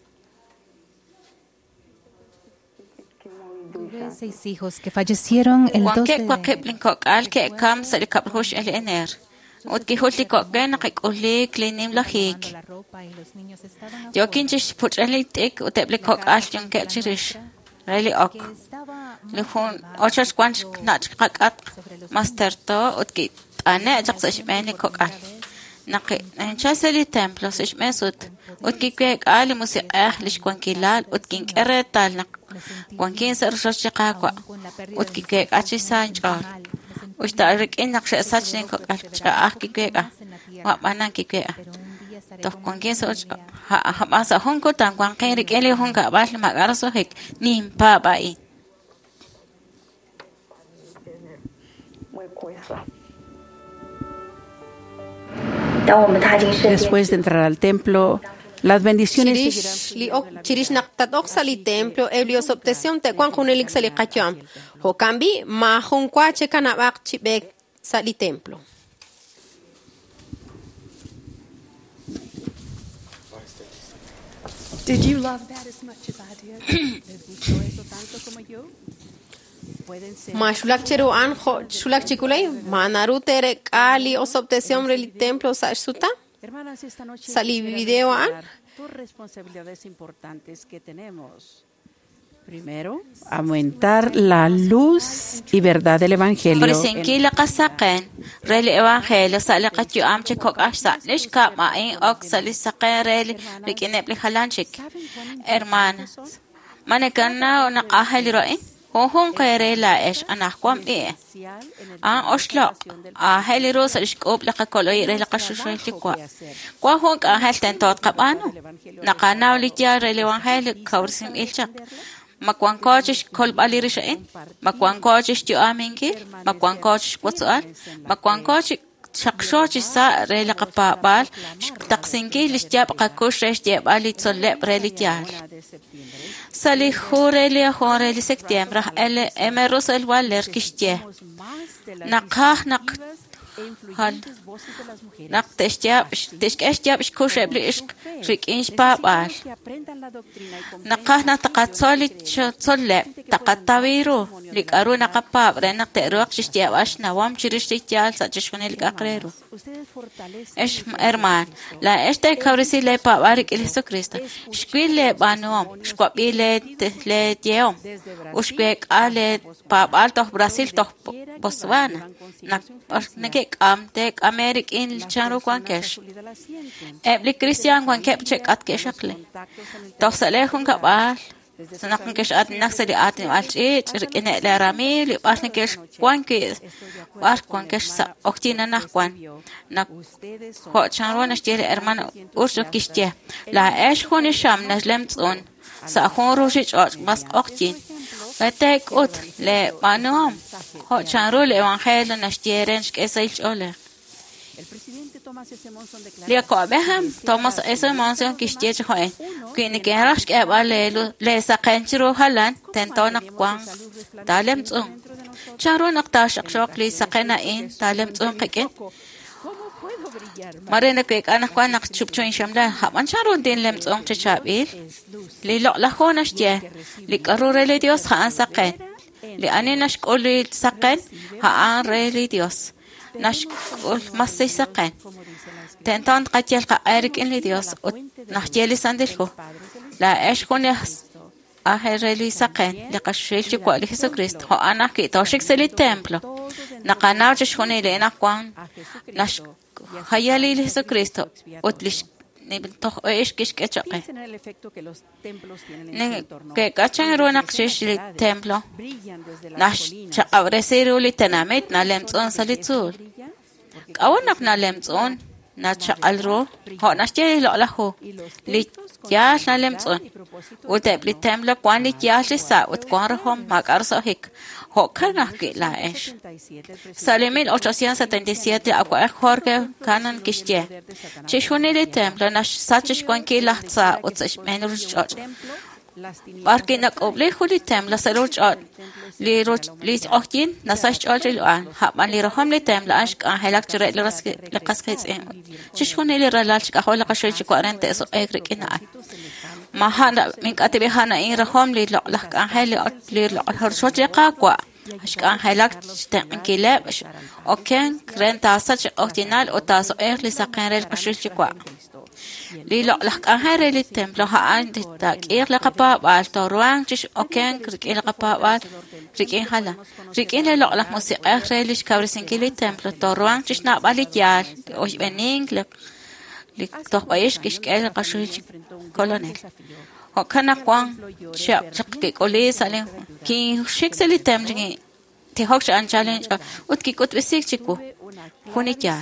Tuve 6 hijos que fallecieron el 12 wanke de kwa kepling kok al ke kam sali kap hosh el ener ut ki hotli kok gen nakik ulik linim lahik la ropa y los niños estaban yo kinjish putreli tik utebli kok al jung ke chirish reli ok estaba lihun ochas kwanch nach kakat master to ut ki ane jaksash meni kok al naki enchaseli templo sish mesut ut ki kwek ali musiqah lish kwankilal ut kin keretal nak kwankin sar shoshika kwa ut ki kwek achi sanchal usta rikin nak shasachnin kok al cha ki kwek wa manan ki kwek to kwankin so ha masa hon ko tan kwankin rikeli hon ka bal magaraso hek nim pa bai después de entrar al templo, las bendiciones seguirán Chirish li ok chirish nak tatok sali templo eblios obsesión te kwan hunelik sali kacham. Ho kambi ma hun kwa che kanabak chibek sali templo. Did you love that as much as I did? ¿Les gustó eso tanto como yo? Pueden ser Ma shulak cheru an shulak chikulay ma naru tere kali os obsesión reli templo sa suta. hermanas, esta noche Salí quisiera video, mencionar dos responsabilidades importantes que tenemos. Primero, aumentar la luz y verdad del Evangelio. Prisinki la kasaqen reli evangelio sali qatyu amche kok ashsa lish ka ma in ok sali saqen reli rikine bli halanchik hermanas manekanna ona qahali roin hon qere la esh ana kwam e an oshlo a heli ro salish kob la qakoloy reli qashushoy tikwa kwa hon ka halten tot qabano naqana li tia reli evangelio kawrsim ilchaq makwan coaches kolb alirishain makwan coaches tu aminki makwan coaches whatsual makwan coaches shaqshoch sa rela qapabal taqsinki lishjab qakush reshjab ali tsolleb relitial sali khoreli khoreli septiembre ele emeros el waler kishje naqah naq hal nak tishkashjab ishkushebli ishq rikinsh babal nakahna taqatsoli tsolle taqatawiru likaru naqapab renak teruaq shishjab ashna wam chirishtial sachishkunil aqreru esh herman la este kaurisi le pabarik el Jesucristo shkwile banom shkwabile le diom ushkwek ale babal toh Brasil toh Botswana nakek amtek Amerik in charo kwankesh ebli Christian kwankep chek atkeshakle toh salehun kabal sanakun kesh at naksali at alchi chirkene le ramil barne kesh kwanke bar kwankesh sa oktina nakwan nak ho charo nashtir hermano urso kishte la esh khoni sham naslemtson sa khon roshich mas oktin Vetek ut le banom ho chanru le evangelio nashtieren shkesaich ole le kobeham Thomas ese monson kishtiech hoen kini kerash ke bale le saqenchru halan tentona kwang talem tsu chanru nakta shakshok li saqena in talem tsu qeken marena ke kana kwan nak chupchoin shamla haman chanru din lem tsu chachabil li lo la khonash je li karure le Dios han saqen li aninash qoli saqen han re li Dios nashkul masay saqen tentan qatiel qairik in li Dios nahjeli sandilko la esh khone ahereli saqen li qashilchi kwa li Jesucristo ho ana ki toshik seli templo naqanaw chshone le nakwan nash hayali li Jesucristo otlish nibil toh esh kishkechaqe que kachan ronak shish li templo nash chaqabresiru li tenamet nalemtson salitzul qawanak nalemtson na chaqalro ho nashje lo lahu li ya nalemtson utep li templo kwan li ya sa ut kwarhom makarso hik ho kana ki la esh salimil 877 akwa Jorge kanan kishje chishuni li templo nash sachish kwan ki lahtsa utsash menur chot Barke nak oble khuli templo salur chot li oktin nasash chot li an haban li raham li templo ashk helak chre li ras li qasqis chishuni li ralach ka hola qashil chi 40 eso egrik ina mahana min katibi hana in raham li la ka hel li harshot qaqwa ashk helak tankilab oken krenta sach oktinal otaso li saqenrel qashil chi kwa li lo la ka hare li templo ha an takir la qapa bal torwang chish oken krikil qapa bal rikin hala rikin lo la musiqa relish kabrisin li templo torwang chish na balit yal o bening li toh bayish kishkel qashul colonel ho kana kwang chap chakki koli salen ki shikseli templo te hoksha an challenge utki kut bisik chiku huni yal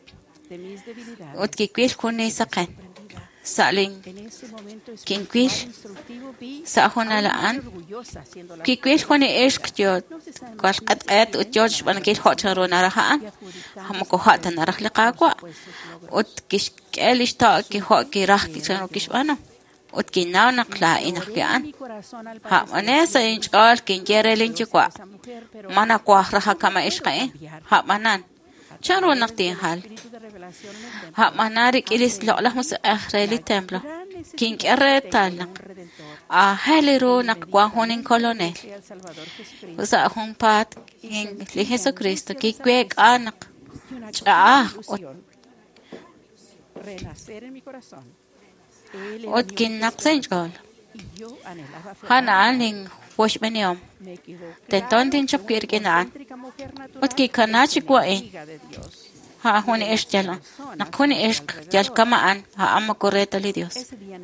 utki kwil kuni saqen Salin kinkwil sahona laan kikwil khone ishq jod qal qat'at utjoj bankil hocharo narahan hamko hata narahliqa kwa ut kishkelish ta ki ho ki rah ki chano kishbano ut kinaw naqla inaqyan ha manesa inchal kingerelin chikwa mana kwa raha kama ishqain ha manan charo naqtin hal ha manarik ilis lo la mus ahreli templo king eretal a helero nakwa honin colonel usa hon pat li Jesucristo ki kwek anak cha ot kin naksenjol hana aning wash beniom tenton tin chap kirkenan ot ki kanachi kwain ha honi eshjala nakhoni eshq jal kamaan ha amma correta li Dios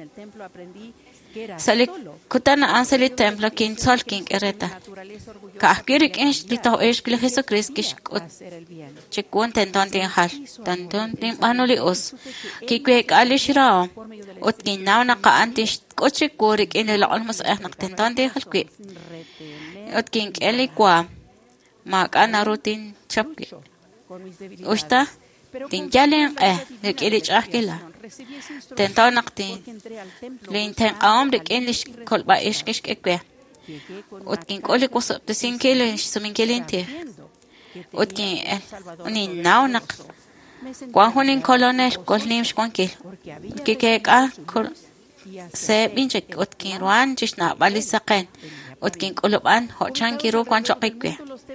salik kutana ansali templo kin sol kin ereta ka kirik esh li to esh li Jesucristo kish chekun tenton tin hal tenton tin banoli os ki kwe kali shirao ot kin naw na ka antish koche korik in la almos ahnak tenton tin hal kwe ot kin eli kwa ma kana rutin chapki Usta tinjalen kilich ahkila tentonaqtin linten amrik enlish kolba ishkish ekwe utkin kolik usap tesinkele suminkeleinte utkin uninaunak Juan Junin Colonel Colnims Quanquil Kikeka se binchek utkin ruan chishna balisaqen utkin kuluban hochan kiru kwan chokikwe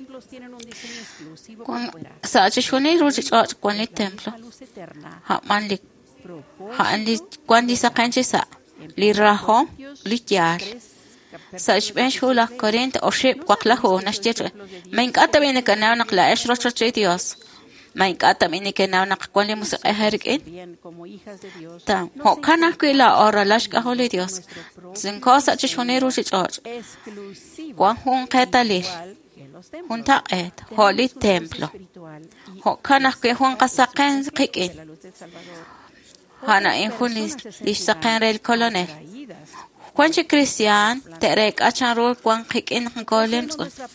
sa chishuni ruchich kwan li templo ha man li kwan di saqen chisa li raho li tiar sa shbench hula korint o ship kwaklahu nashtiet men kata bene kana naqla ashro Dios Mai kata mini que na kwan le music herkin ta ho kana kwila ora lash ka hole Dios sin cosa chishone rushi church kwan hun qetali hun ta et holy templo ho kana kwe hun qasaqen qikin hana in hun li saqen rel colonel Cuanche cristian terek achanro kwan qikin kolem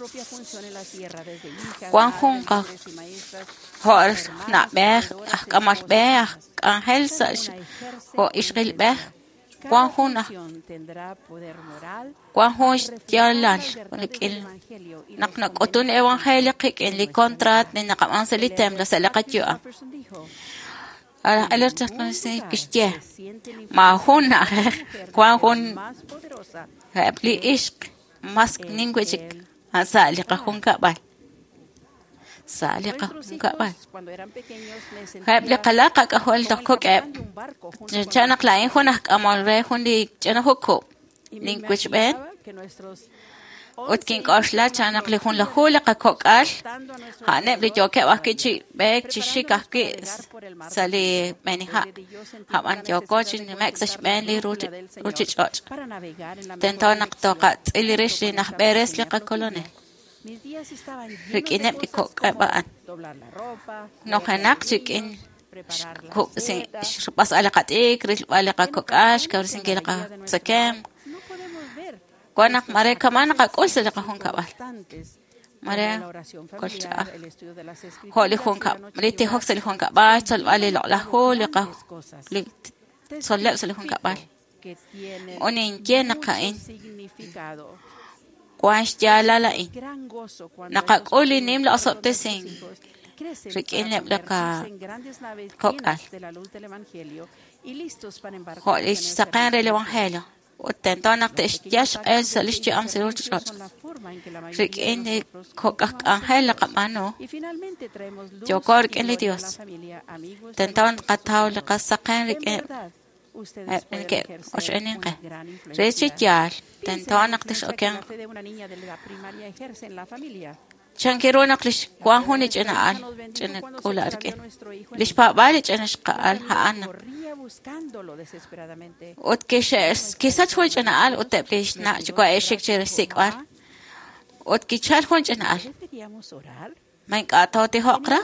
kwan hun ka hor na ber kamal ber angel sash ho israel ber kwan hun jalal nikil naknak otun evangelic qikin li contrat ni naqamanseli templo salaqatyo alerta nasi kishje ma huna kwan hun habli ishq mask ningwejik asaliqa hun kabal saliqa hun kabal habli qalaqa ka hol tokkok jana klain hunak amal re hundi jana hokko ningwej ben utkin qashla chana qli hun la hula ka kokal hane bli joke wakichi bek chishika ki sali meniha haban joko chin maxash ben li ruchi chot tento naqtoqa ilirish nah beres li qa colonel rikinep li kokabaan no hanak chikin ko sin pas ala qatik ril ala qa kokash kawsin gilqa sakem Kuanak mare kamana ka kolsa la kahon kabal mare kolcha holi hon ka rite hoksel hon ka ba chal wale la holi ka li solla sel hon ka ba onin jena ka in kwash jala la in naqa qoli nim la asabte sin rikin la ka kokal holi saqan el evangelio وتنتظر تشجيش ألسلش جام سلوش رك إني كوكك أنهل قمانو جوكورك إني ديوس تنتظر قطعوا لقصقين رك إنك أش إنك ريشجال تنتظر تش أكين شانكيرو نقلش كوان هوني جنا جنا كولا أركين ليش بالي جنا شقال هانا وتكيش كيسات هو جنا وتبليش نا جوا إيشك جرسيك وتكيشال هون جنا ما ينقطعوا تهقرا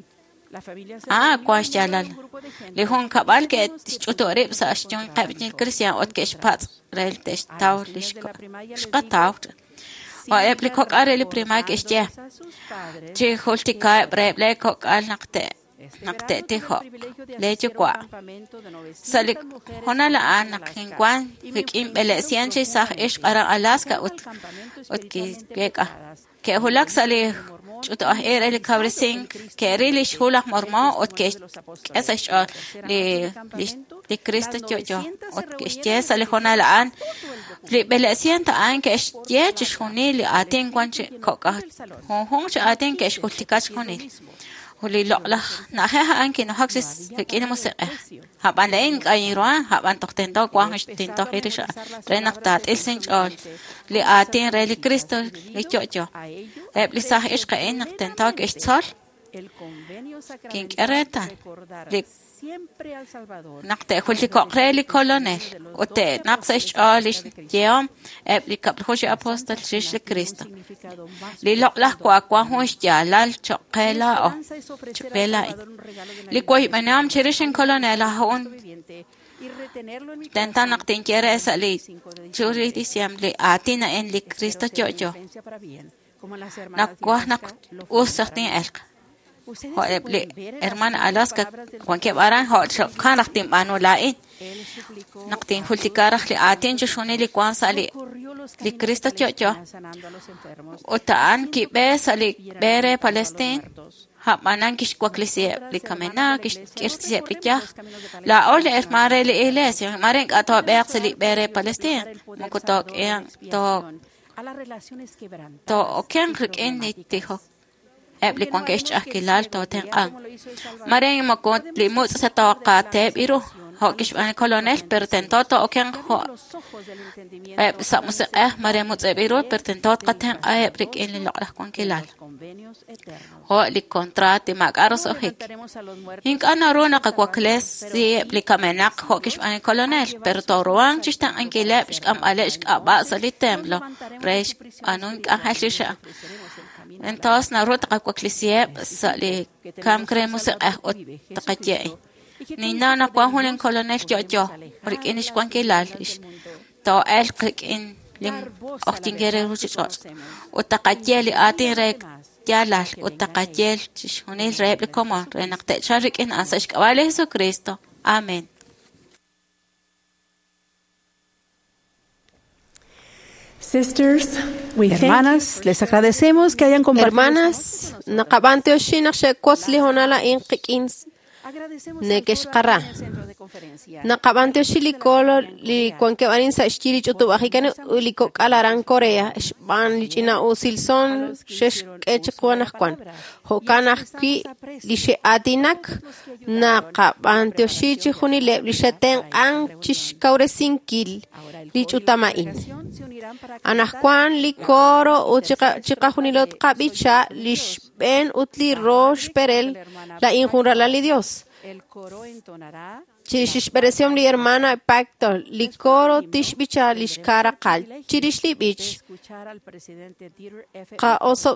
كواش جلال لهون كبال كتشوتوري بس أشجون قبل كريسيان وتكيش بات ريل تشتاو ليش شقطاو وقبل كوك أريل بريماك إشجع تي خلتي كاي بريبلي كوك أل نقطة تيخو ليجوا سالك هنا الآن نقين قوان هكين بلاسيان شيء صح إيش قرا ألاسكا وتكي كيكا كهولاك سالي شوت أهير اللي كابرسين كريليش هولاك مرما وتكيش أساش لكريستو جو وتكيش سالي هنا الآن بلاسيان تان كيش جيش هوني لآتين قوانش كوكا هونش آتين كيش كلتكاش هوني ولي لا نحها أنك نحكس كأنه موسيقى هبان لين كأيروان هبان تختن تو قوانش تين تو خيرش رنقطات إلسنج أول لآتين ريلي كريستو لجوجو قبل صح إيش كأن نختن تو كإيش صار كينك أريتان نقطة كل كقرالي كولونيل وت نقص إيش إيش يوم قبل قبل خوش أبوستل شيش لكريستو للا قوا هوش جلال شقلا أو شقلا لكوي منام شريشن كولونيل هون تنتا نقطين كيرا سالي شوري ديسيام لآتينا إن لكريستو جوجو نقوه وسختين ألق هو hermana Alaska cualquier barán هو كان نقطين بانو لاين نقطين كل تكاره لآتين جشوني لقوان سالي li Cristo chocho utaan ki be sali bere Palestina manan kish kwaklisie li kamena kish kirsie picha la ole es mare li iglesia mare ato be sali bere Palestina mukutok en to oken rikin ni tiho ebli kwan kesh akilal to ten an mare makot li mus sa tawaqate biru hokish an colonel pertentot oken ho sa mus mare mus biru pertentot qaten ebrik in li laqah kwan kilal ho li contrati makaros ohik hink ana rona qakwakles si ebli kamenak hokish an colonel pertoruan chistan ankilab ishkam alesh aba salitemlo reish anun ahalisha entonces narut qakwaklesie sali kam creemos ot taqaye ni nana kwa hunen colonel jojo rik inish kwan kilal to el klik in lim ochtingere ruchot utaqaye li atin rek yalal utaqaye hunil reb como renaqte sharik in asash kabale Jesucristo amén. Sisters, hermanas, les agradecemos que hayan compartido. Hermanas, naqabante oshinak shekosli honala inqikin nekesh qara. Naqabante oshili kolo li kwanke banin sa ishkiri chutu ahikane uliko kalaran Korea shban lichina usilson shesh echkwanak kwan. Hokanak ki li she atinak naqabante oshichi huni le li sheten an chish kauresinkil li chutamain. Anahkwan li koro uchika hunilot kabicha lishben utli rosh perel la injurala li Dios. Chirish peresiom li hermana pacto li koro tishbicha lishkara kal chirish li bich ka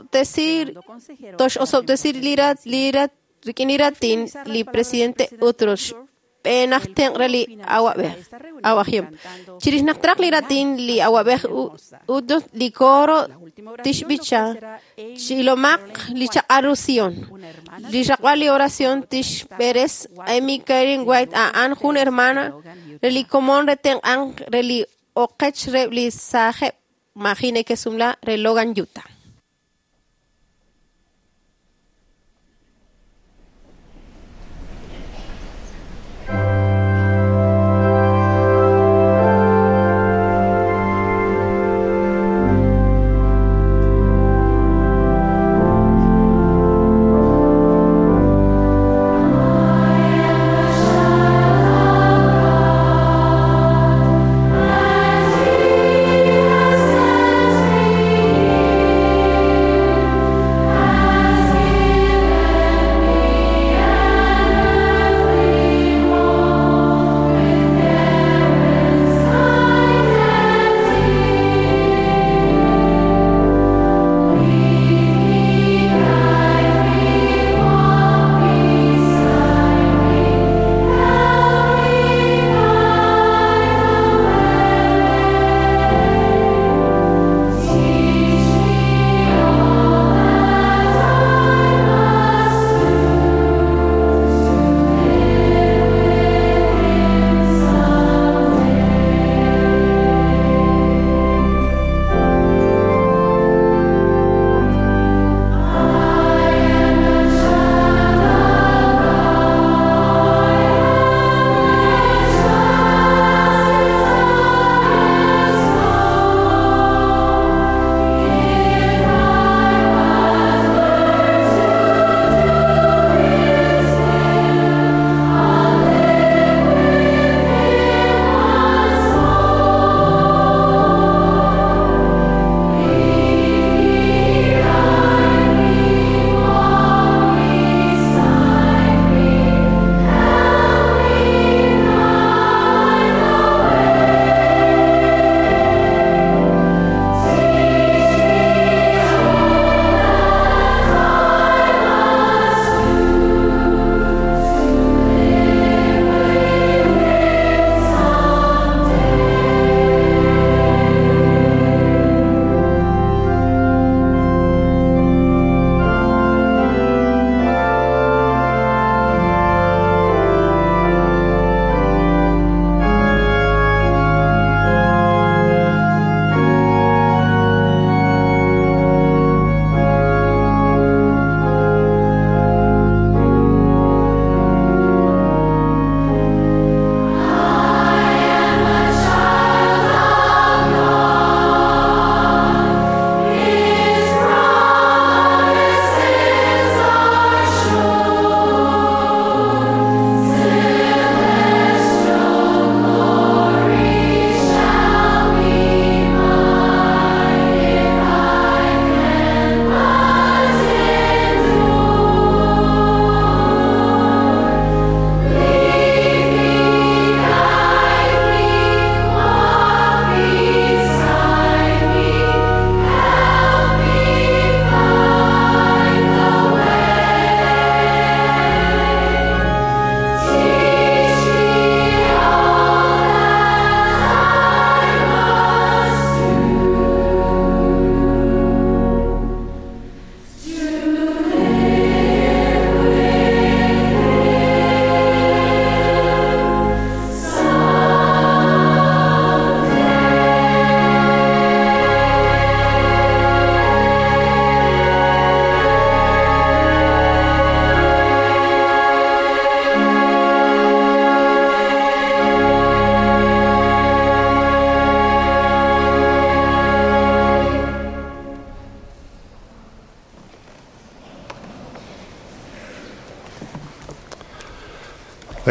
osoptesir lirat rikiniratin li presidente Utrush penakten reli awahim chirish naktrak liratin li awabeh udo li koro tishbicha chilomak li chaarusion li shakwali oración tish peres emi kairin white an hun hermana reli komon reten an reli okech reli saje imagine que sumla relogan yuta.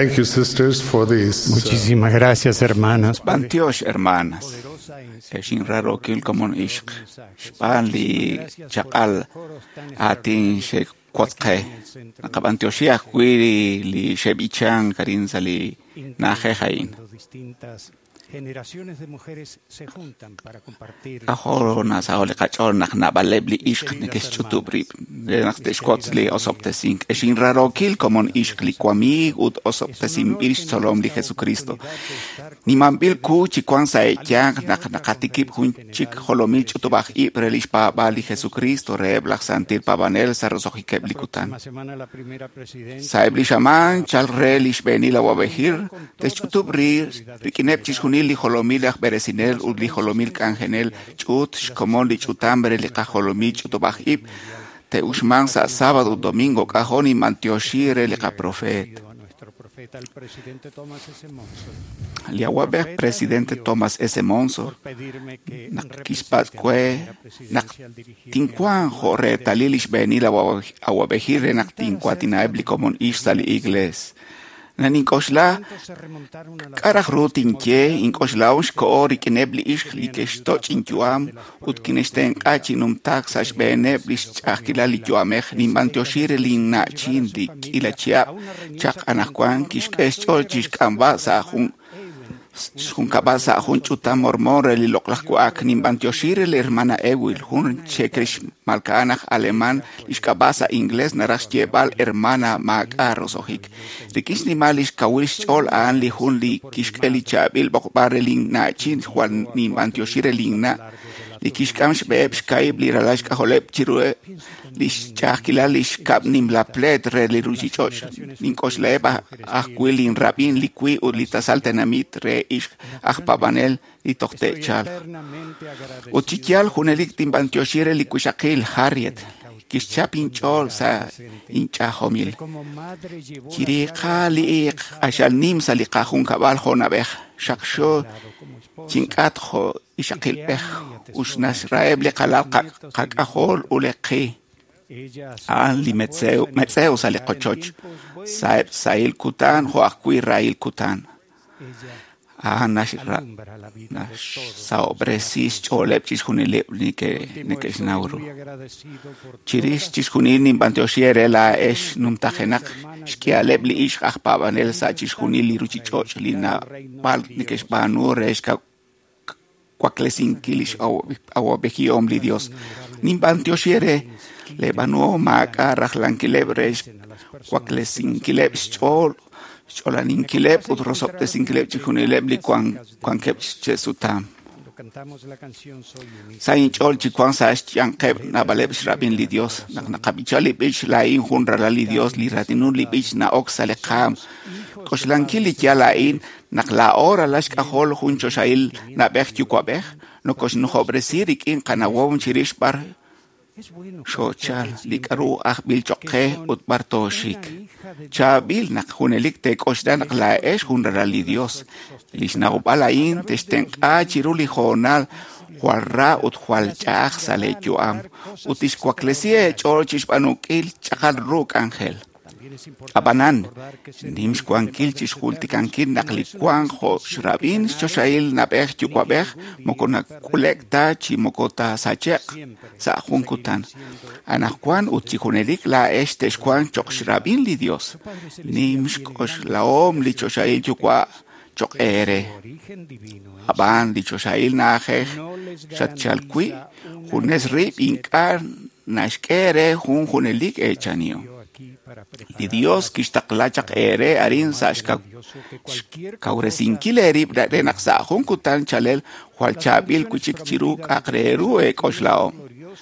Thank you, sisters, for this. Muchísimas gracias, hermanas. Bantiosh, hermanas. Eshin raro kil komon ishq. Shpali chaqal atin shek kwatqe. Nakabantioshia kwiri li shebichan karinza li najejain. Generaciones de mujeres se juntan para compartir. Ahora nas ahora kachor nak nabalebli ishq nikes chutubri. Nak teshkotzli osoptesink. Eshin raro kil komon ishq li kwamig ut osoptesim irish solom li Jesucristo. Ni mambil ku chikwan sa echang nak nakatikip hun chik holomil chutubach ibrelish pa bali Jesucristo reblach santir pabanel sa rosohikeb likutan. Sa ebli shaman chal relish benila wabehir techutubri rikinep chishunil li holomil beresinel ut li holomil kangenel chut shkomon li chutambre li kaholomil chutubach ib te ushman sa sábado domingo kahoni mantioshire li profet. Liawabek presidente Thomas S. Monson nak kispat kwe nak tinkuan jore talilish benila awabehire nak tinkuatina ebli komon ishsali igles. Naninkoshla karach rutin ke inkoshla ko rikenebli ishli kestoch injuam ut kinesten achinum taxas benebli chakila li juamech ni mantioshire lin na chin di kilachia chak anakwan kishkestol chishkamba sa hun kabasa hun chuta mormore li loklakwa ni mantioshire le hermana Ewil hun chekrish malkanach alemán iskabasa ingles narashtiebal hermana magarosohik rikisni malish kawish chol an li hun li kishkeli chabil bokbarelin na chin juan ni mantioshire lin li kishkamsh beebsh kaib li ralash kaholeb chirue li chakila li shkab nim la plet re li rujichosh ninkos leba akwilin rabin li kui u li tasaltenamit re ish pabanel li tohte chal uchikial hunelik timbantioshire li kushakil Harriet kishchapin chol sa inchahomil kirika li ashal nim sa li kahun kabal honabeh shaksho chinkat ho ishakil peh ushnas raeb li kalal kakahol uleqi li metzeu sa li kochoch sail kutan ho akui rail kutan nash sa obresis cholep chishunilep ni ke snauru chiris chishunil bantoshiere la esh numtajenak shkialep li ish pabanel sa chishunil ruchichoch lina bal ni ke spanur esh kwaklesin kilish awabehiom li Dios nim bantoshiere le banu maka rajlankilebresh kwaklesin kileb chol cholanin kileb utrosoptesin kileb chihunileb li kwan kep chesutam sain chol chikwan sa yankeb nabaleb shrabin li Dios nakabichali bich la in hunra li Dios li ratinun li bich na oxale kham koslankili yalain nakla ora lashka hol huncho shail na bech kwabech no kos no obresir in kanawon chirish bar Shochal likaru bil choque ut bartoshik chabil nak hunelik te kosdan la es hunra li Dios lisnau balain testen achiruli jonal huarra ut hual chach sale juam utis kwaklesie chorchis panukil chakal ruk angel abanan nims kwankil chis hultikankil nakli kwan ho shrabin choshail nabech chukwabech mokona kulekta chi mokota sachek sa hunkutan anakwan utchihunelik la estes kwan chok shrabin li Dios nims kosh laom li choshail chukwa chok ere aban li choshail naje chatchalkui hunes rip inkar nashkere hunelik echanio li Dios kishtaklachak ere arin sashka kauresinkileri renak sa hunkutan chalel hual chabil kuchik chiru akreru koshlao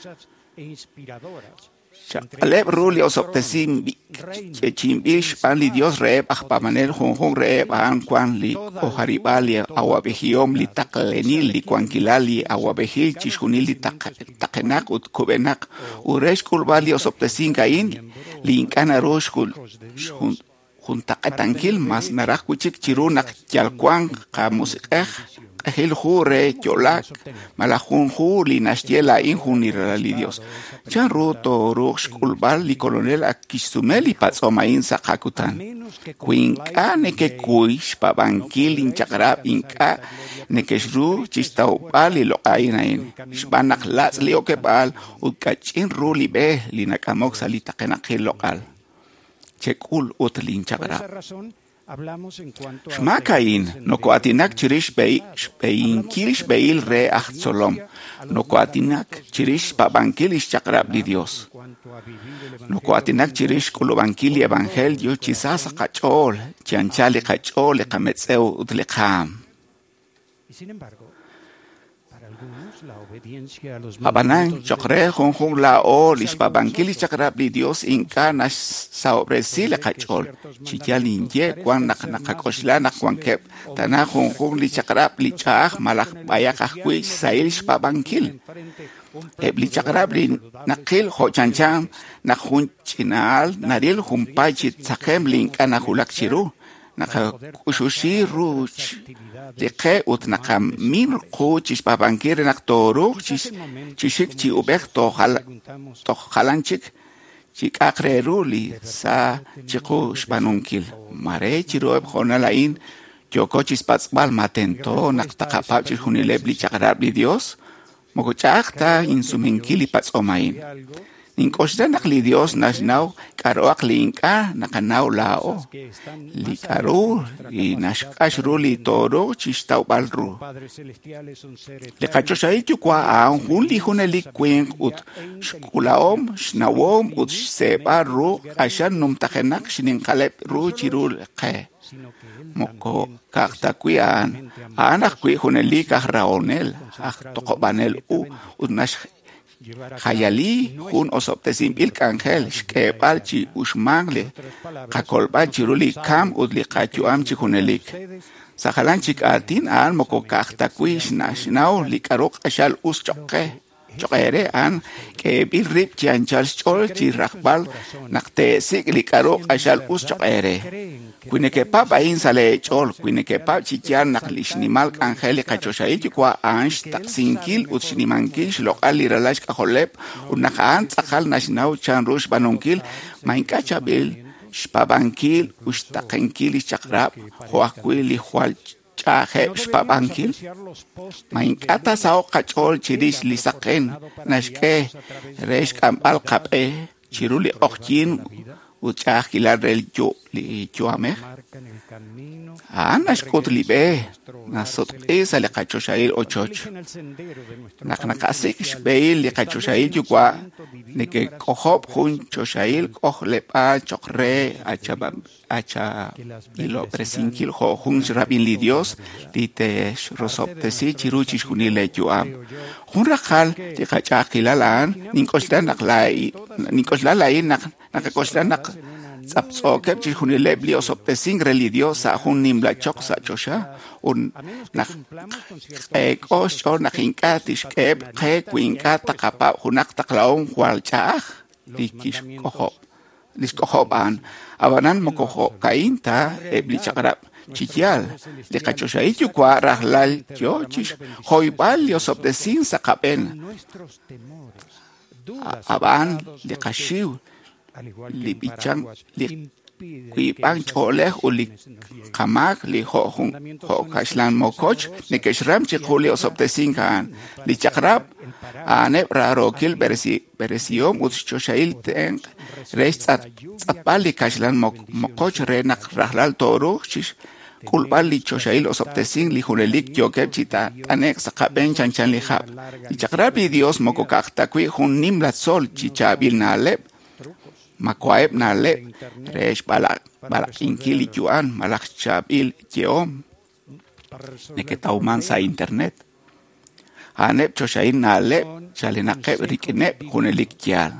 Aleb ruli osoptesim chimbish pan li Dios reeb pamanel hun reeb an kwan li oharibali awabehiom li taklenil li kwankilali awabehil chishunil li takenak ut kubenak uresh kulbali osoptesim kain li inkana roshkul juntaketankil mas narak kuchik chirunak yalkwan kamusikeh qehil jure yolak malajun juli nashtiela injunira li Dios chan ruto ruch kulbal li coronel akisumeli patsomain sakakutan kuinka neke kuish pabankil inchakrab inka nekeshru chistaupal li loainain shbanak lats li okebal ukachin ruli be li nakamok salita kenakil lokal chekul utlin chakrab Shmakain, no coatinak chirish beinkilish beil re achzolom, no coatinak chirish pabankilish chakrab li Dios. No coatinak chirish kulubankili evangelio chisasa kachol, chianchali kachol, kametzeu utlekam. Abanan, chokre honjung lao, lish pabankili chakrab li Dios inka nash saobresi le kachol. Chichal inye, kwan nakakoshla nakwankep, tana honjung li chakrab li chach malak bayak akwi sailish pabankil. Li chakrab li nakil hochancham, nakhun chinal, naril humpay chit sakem li inka nakulak chiru. Nakakushushi ruch. Deke ut nakamin kuchis pabankir naktoro chishik chi ubek to halanchik chikakreru li sa chiku shpanunkil mare chiroeb honalain yokochis patzbal matento naktakapap chihunileb li chakrab li Dios mokochakta insuminkili patzomain Inkoshda nakli Dios nasnaw karoak linka nakanaw lao. Li karo i nashkashru li toro chistaw balru. Li kachoshay chukwa ang hun li huneli kweng ut shkulaom shnawom ut seba ru ashan numtakenak shininkalep ru chirul ke. Moko kaktakuyan anak kwi huneli kahraonel ak tokobanel ut nash Hayali hun osoptesim ilkangel shkepalchi ushmangle kakolbachi ruli kam udli kachuamchi hunelik sahalanchik atin an moko kaktakuish nashnao likarok ashal uschoke chokere an ke bil rip chianchal chol chi rakbal nakte sig likarok ashal uschokere Kuine que papa insale chol, kuine que pap chichiar naklish nimal angeli kachoshail kwa ansh taksinkil utshinimankil lokal liralash kaholep unakaan takal nashnau chan rush banonkil mainkachabil shpabankil ustakankil chakrab huakwili hual chahe shpabankil mainkata sao kachol chirish lisaken nashke resh kampal kape chiruli okjin Uchah kilar el yo li yoame. Anash kot libe. Nasot esa le kachoshail ochoch. Naknakasik shbeil le kachoshail yukwa. Neke kohop hun choshail koh lepa chokre acha ilo presinkil ho hun rabin li Dios li te rosoptesi chiruchish hunile yuam. Hun rakal li kachakilalan ninkoslan naklai nakakoslan nak sapsokep chihunileb li osoptesing religiosa hun nimla choksa chosha un nak ekos chor nakinkatish keb ke kwinka takapa hunak taklaong hualchah likish kohop liskohoban abanan mokoho kainta ebli chakrab chichial li kachoshay yukwa rahlal chochish hoybal li osoptesing sakapen aban li kashiw li bichang li kuipang choleh uli kamak li hohung kashlan mokoch ni keshram chikuli osoptesinkan li chakrab ane rarokil beresiom utchoshail teng reis atpal li kashlan mokoch renak rahlal toro chish kulbal li choshail osoptesin li hunelik yokeb chita anek sakaben chanchan li hab li chakrab li Dios mokokakta kui hun nimlat sol chichabil naleb Makwaeb nale resh balak inkili juan malak chabil jeom neketauman sa internet hanep choshain nale chalenakeb rikinep hunelik kial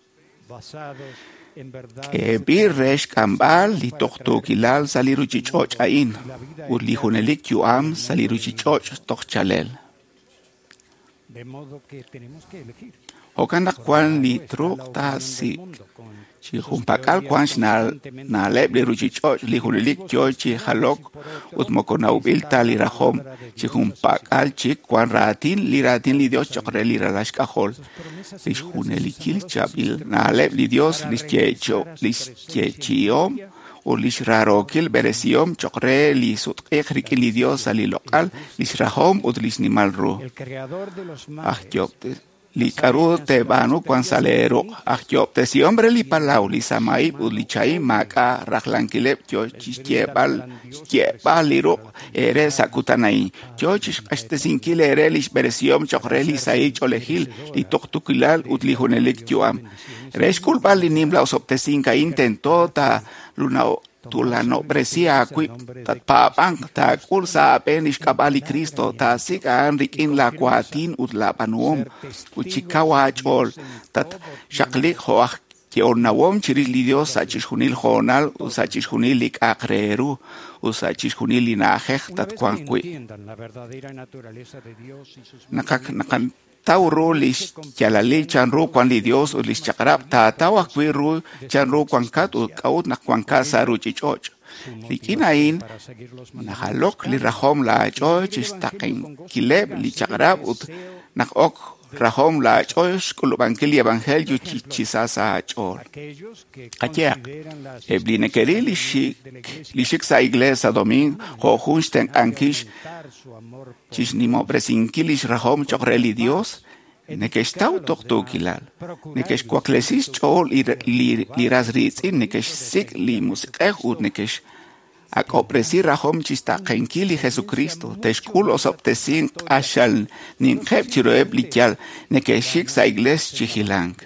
bir resh kambal li tokto kilal saliruchi choch ain li hunelik juam saliruchi choch tok chalel Hokanak kwan li truk ta si chi humpakal kwan na lep li ruchicho li hulilik yo chi halok ut mokonaubil ta li rahom chi humpakal chi kwan ratin li Dios chokre li ralash kahol li hunelikil chabil na lep li Dios li chechiom o li rarokil beresiom chokre li sutqek rikil li Dios ali lokal li rahom ut li nimal ru li karu te banu kwan salero te si hombre li palau li samai li chai maka rahlankilep yo chiebal li ro ere sakutanai yo chiste sinkile ere li beresiom chokre li sai cholehil li toktukilal ut li hunelik yoam reskul bal li nimla osopte sinka intento ta luna tulano bresia qui tat papang ta kursa penish kabali Cristo ta sikan rikin la kwatin ut la panuom uchikawa chol tat shaklik hoach ki ornawom chiril Dios achishunil honal usachishunil lik akreru usachishunil inajeh tat kwankui nakan tauro lis chalali chanru kwan li Dios lis chakrap ta tawa kwiru chanru kwan kat kaut nak kwan kasaru chichoch likinain nahalok li rahom la choch istakin kileb li chakrap ut nak ok rahom la choch kulubankili evangelio chichisasa chor ayak ebline keri li shik sa iglesia domingo ho hunsten ankish chisnimo presinkilish rahom chokreli Dios nekesh tau toktukilal nekesh kwaklesis chol li razritzin nekesh sik li musikeh ut nekesh akopresi rahom chista kenkili Jesucristo teshkulos optesin ashal ninkhep chiroeb likyal nekeshik sa igles chihilang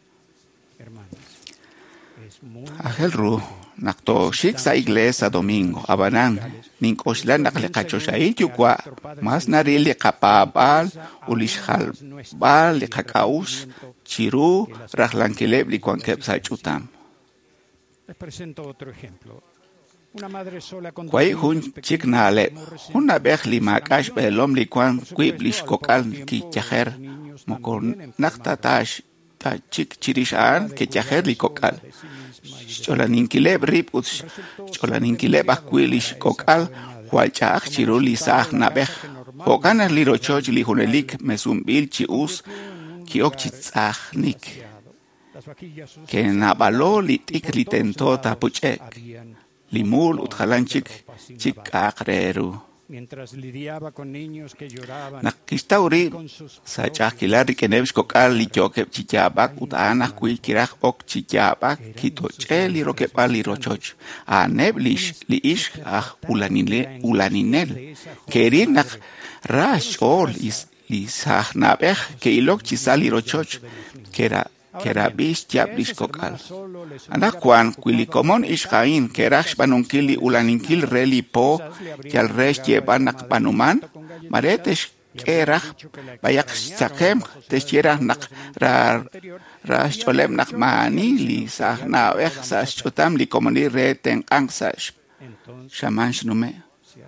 ahel ru nakto shik sa iglesia domingo abanang ninkoshlan naklekachoshay yukwa mas narili kapabal ulishal bal likakaus chiru rahlankileb likwankep sa chutam Kwai hun chik nale una bech li makash belom li kwan kuiblish kokal ki chaher mokon naktatash ta chik chirishan ke chaher li kokal cholaninkeleb riput cholaninkeleb akwilish kokal huachach chiruli sah nabech hokaner li rochoch li hunelik mesumbil chius ki okchitsach nik ke nabalo li tik li tentota puchek limul uthalanchik chik akreru nakistauri sa chakilari kenebs kokal li chokep chichabak utana kui kirach ok chichabak kitocheli rokepali rochoch aneblish li ish ulaninel kerinak rash ol is li sahnabech ke ilok chisali rochoch kerabish tiablish kokal anakwan kwilikomon ishkain kerash banunkili ulaninkil reli po kial resh yebanak banuman maretesh kerach bayak sakem teshierach nak rash cholem nak mani li sahna ech sas chotam li komoni reten angsash shaman shnume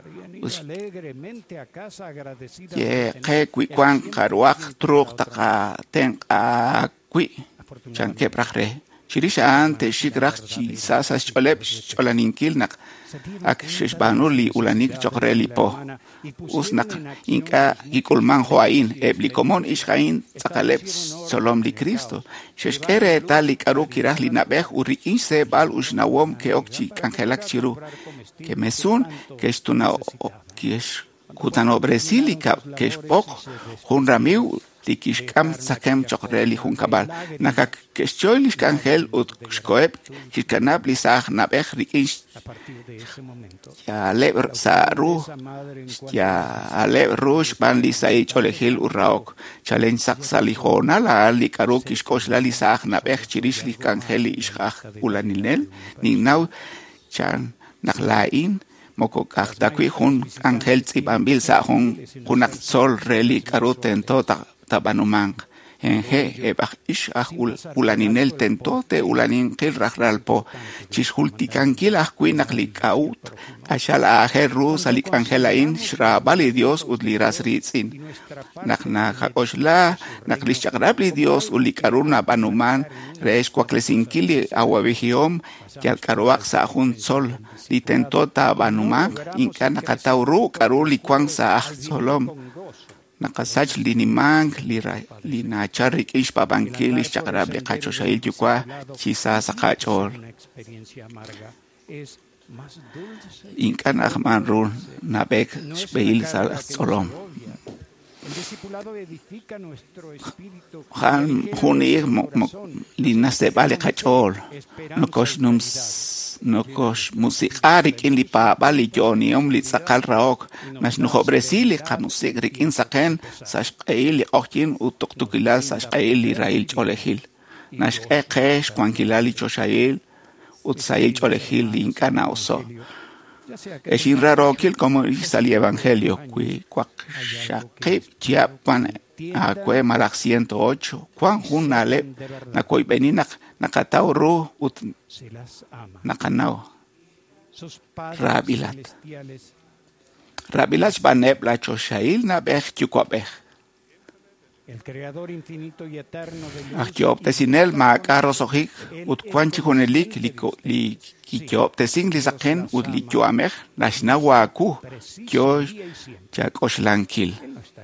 ye ke kwikwan karuak truk taka ten akwi chanke prachre chirisha ante shikrach chi sasas cholep cholaninkil nak ak sheshbanuli ulanik chokreli po usnak inka ikulman hoain eblikomon ishain tsakalep solom li Cristo sheshkere tali karu kirah li nabech urikin se bal ushnawom ke okchi kangelak chiru ke mesun ke stuna kies kutano bresilika ke spok hunramiu tikishkam sakem chokreli hunkabal nakak keschoilish kangel ut shkoep kiskanab lisach nabech rikish ya lever saru ya ale rush ban lisai cholehil uraok challenge saksalihona la likaru kishkosh la lisach nabech chirish likangeli ishach ulanilel ninau chan naklain moko kaktakwi hun angel tsibambil sa hun kunak sol reli karuten tota tabanumang Enje ebach ish ulaninel tentote ulanin qil rahralpo chishultikankil quinaklik-out ashal ajerru salik angelain shrabali Dios utliras ritzin naknakakoshla naklischakrabli Dios ulikaruna banuman resh kwaklesinkili awabihiom yalkaruak sa ahun sol litentota banuman inka nakatauru karuli kwang sa solom nakasach linimang linacharik ish pabankilis chakrabli kacho shail yukwa chisa sakachol inka nakmanrul nabek shbeil sal solom Han hunir linase bale kachol nokosh musikarik in lipa bali jonium litzakal raok mas nuhobresili ka musik rikin saken sashqeil okin utuktukilal sashqeil irail cholehil nash ekesh kwankilali choshail utsail cholehil linkana oso es irrarokil como dice el evangelio cuac shaqib chiapan acue malak 108 cuan junale na koi beninak nakatauru ut nakanao rabilat baneb la choshail na bech chukwabech el creador infinito y eterno del Akjobtesinel makarosohik ut kwanchihonelik li kijobtesin lisaken ut li joamech nashnawaku yo chakoslankil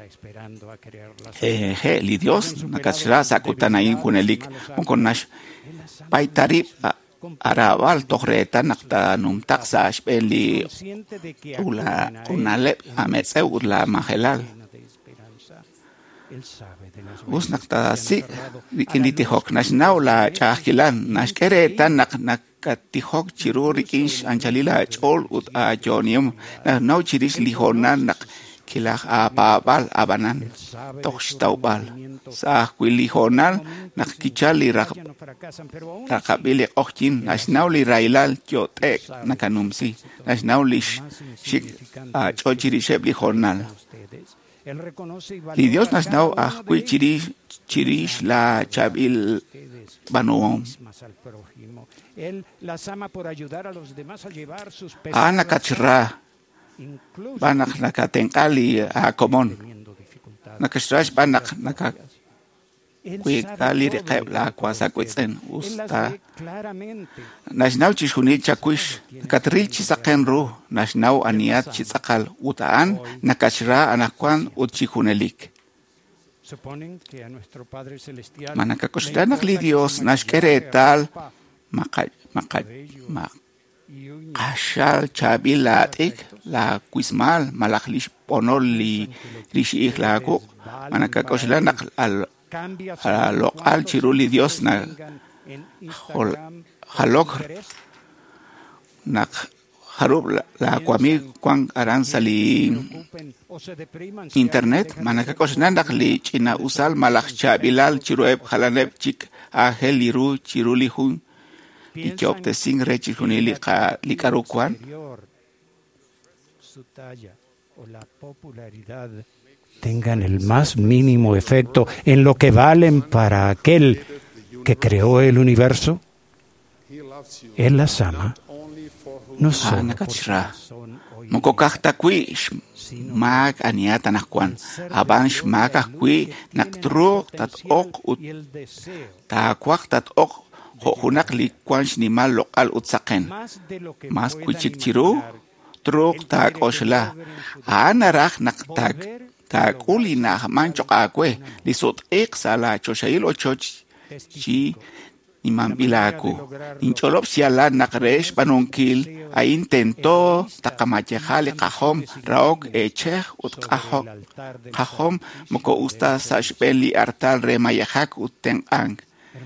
li Dios nakachra sakutanain kunelik monkonash paitarib arabal tohreta nakta numtak sash beli ula unale ametseu ula mahelal Usnakta si rikinitihok nasnaw la chakilan naskeretan nakatihok chiru rikinsh anchalila chol ut a jonium naw chiris lihonan nak kilah apabal abanan tohstaubal sa kwilihonal nakichali rakabili okhin nasnaw li railal jotek nakanumsi nasnaw lish shik a chochiri shebli honal Y Dios nos da a chirish la chabil banuom. Ana kachra banak nakatenkali a común. Nakashrash banak kali rekeb la kwasa kwetsen usta. Nasnaw chishuni chakuish katril chisakenru nasnaw aniat chisakal utaan nakashra anakwan utchihunelik. Manakakoshtanak li Dios nashkeretal makashal chabilatik la kuismal malaklish ponol li rishih la kuk manakakoshtanak al local chiruli Dios na halok nak harub la kwami kwang aransali internet manakakosnan li china usal malak chabilal chirueb halaneb chik ahel liru chiruli hun ichopte sing rechi hunili likarukwan su talla o la popularidad tengan el más mínimo efecto en lo que valen para aquel que creó el universo. Él las ama, no solo Mokokaktakwish mag aniata nakwan abansh magakwi naktru tat ok ut takwak tat ok hohunak likwansh nimal lokal utsaken mas kuchik chiru truk tak oshla anarak naktak takuli na manchok akwe lisot ek sala choshail ochoch chi imambilaku incholop siala nakresh panunkil a intento takamachejali kahom raok echeh ut kahom moko usta sashbeli artal remayajak uten ang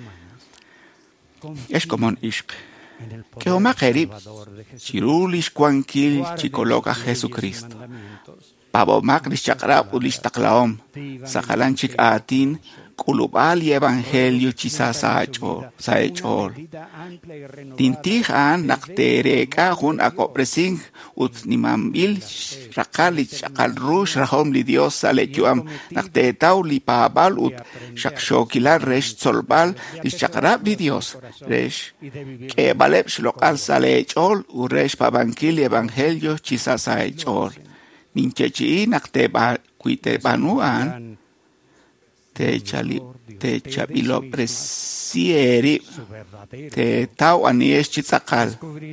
es común ishq que oma kerib chirulish kwankil chikologa Jesucristo Pabo maklis chakrab ulis taklaom sakalanchik atin kulubal y evangelio saechol. Tintij an naktereka hun akopresing ut nimambil rakalich akalrush rahom li Dios salechuam naktetau li pabal ut shakshokila resh solbal li shakrab li Dios resh que balep shlokal salechol u resh pabankil evangelio saechol. Minchechi nakteba kuite banuan te chabilo presieri te tau anies chitzakal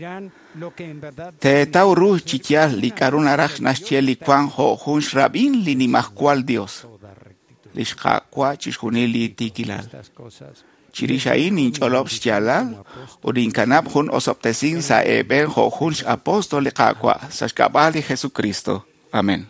te tau ruh chichial li karun arach nascheli kwan ho hunsh rabin li nimahkwal Dios lishka kwa chishunili tikilal chirishain incholob shchalal urinkanab hun osoptesin sa eben ho hunsh apostol kakwa sashkabali Jesucristo. Amén.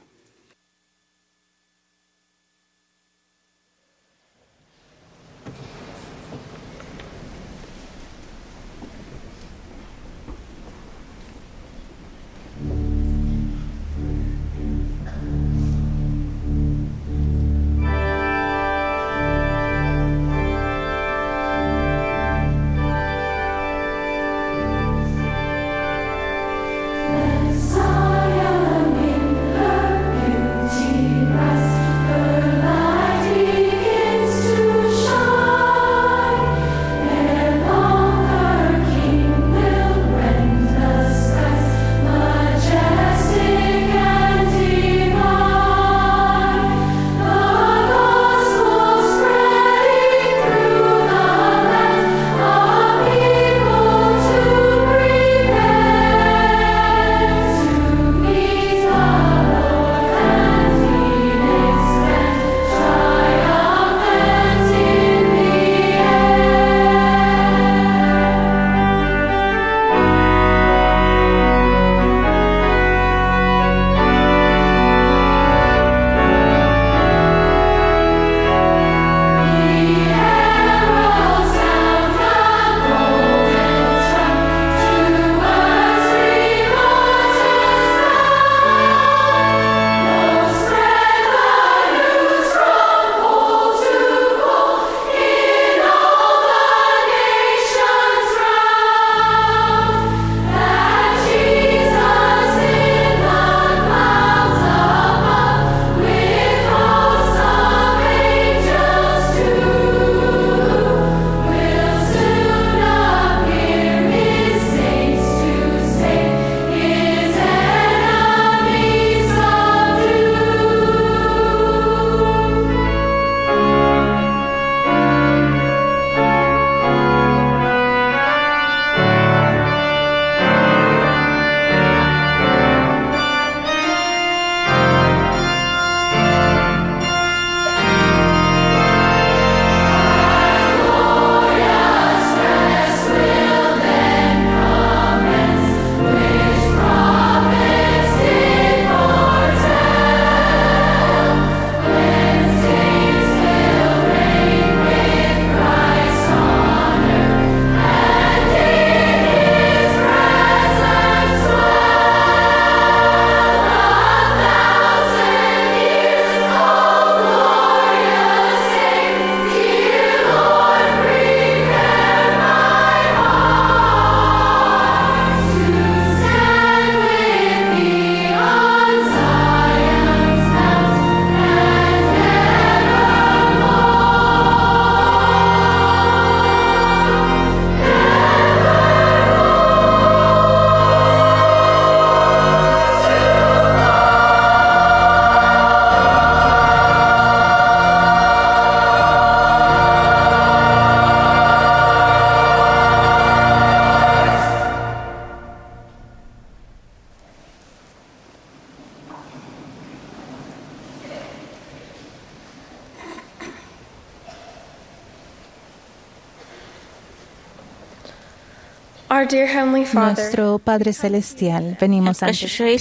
Our dear Heavenly Father, Nuestro Padre Celestial, venimos ante ti.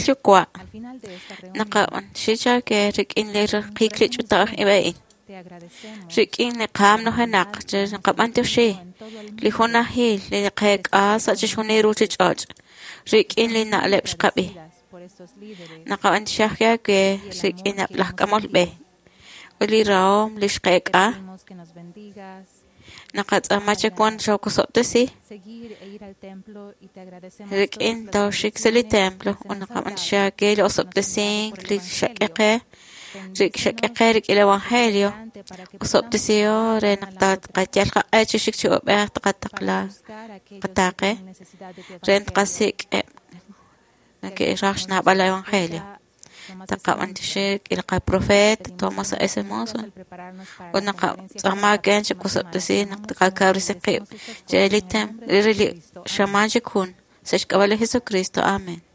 Te agradecemos por estos líderes. Nakat amachakwan shokusoptesi. Rikin taushik seli templo. Unakaman shake lo soptesin klik shakeke. Rik shakeke rik il evangelio. Usoptesio re naktat kachal kachishik chuobe takatakla. Katake. Rent kasik que rachna bala evangelio. Takaman tishik ilqa profeta Thomas S. Monson. Unaka sama gench kusoptesi naktakakarisikib. Jelitem rili shamanjikun. Seshkabale Jesucristo. Amen.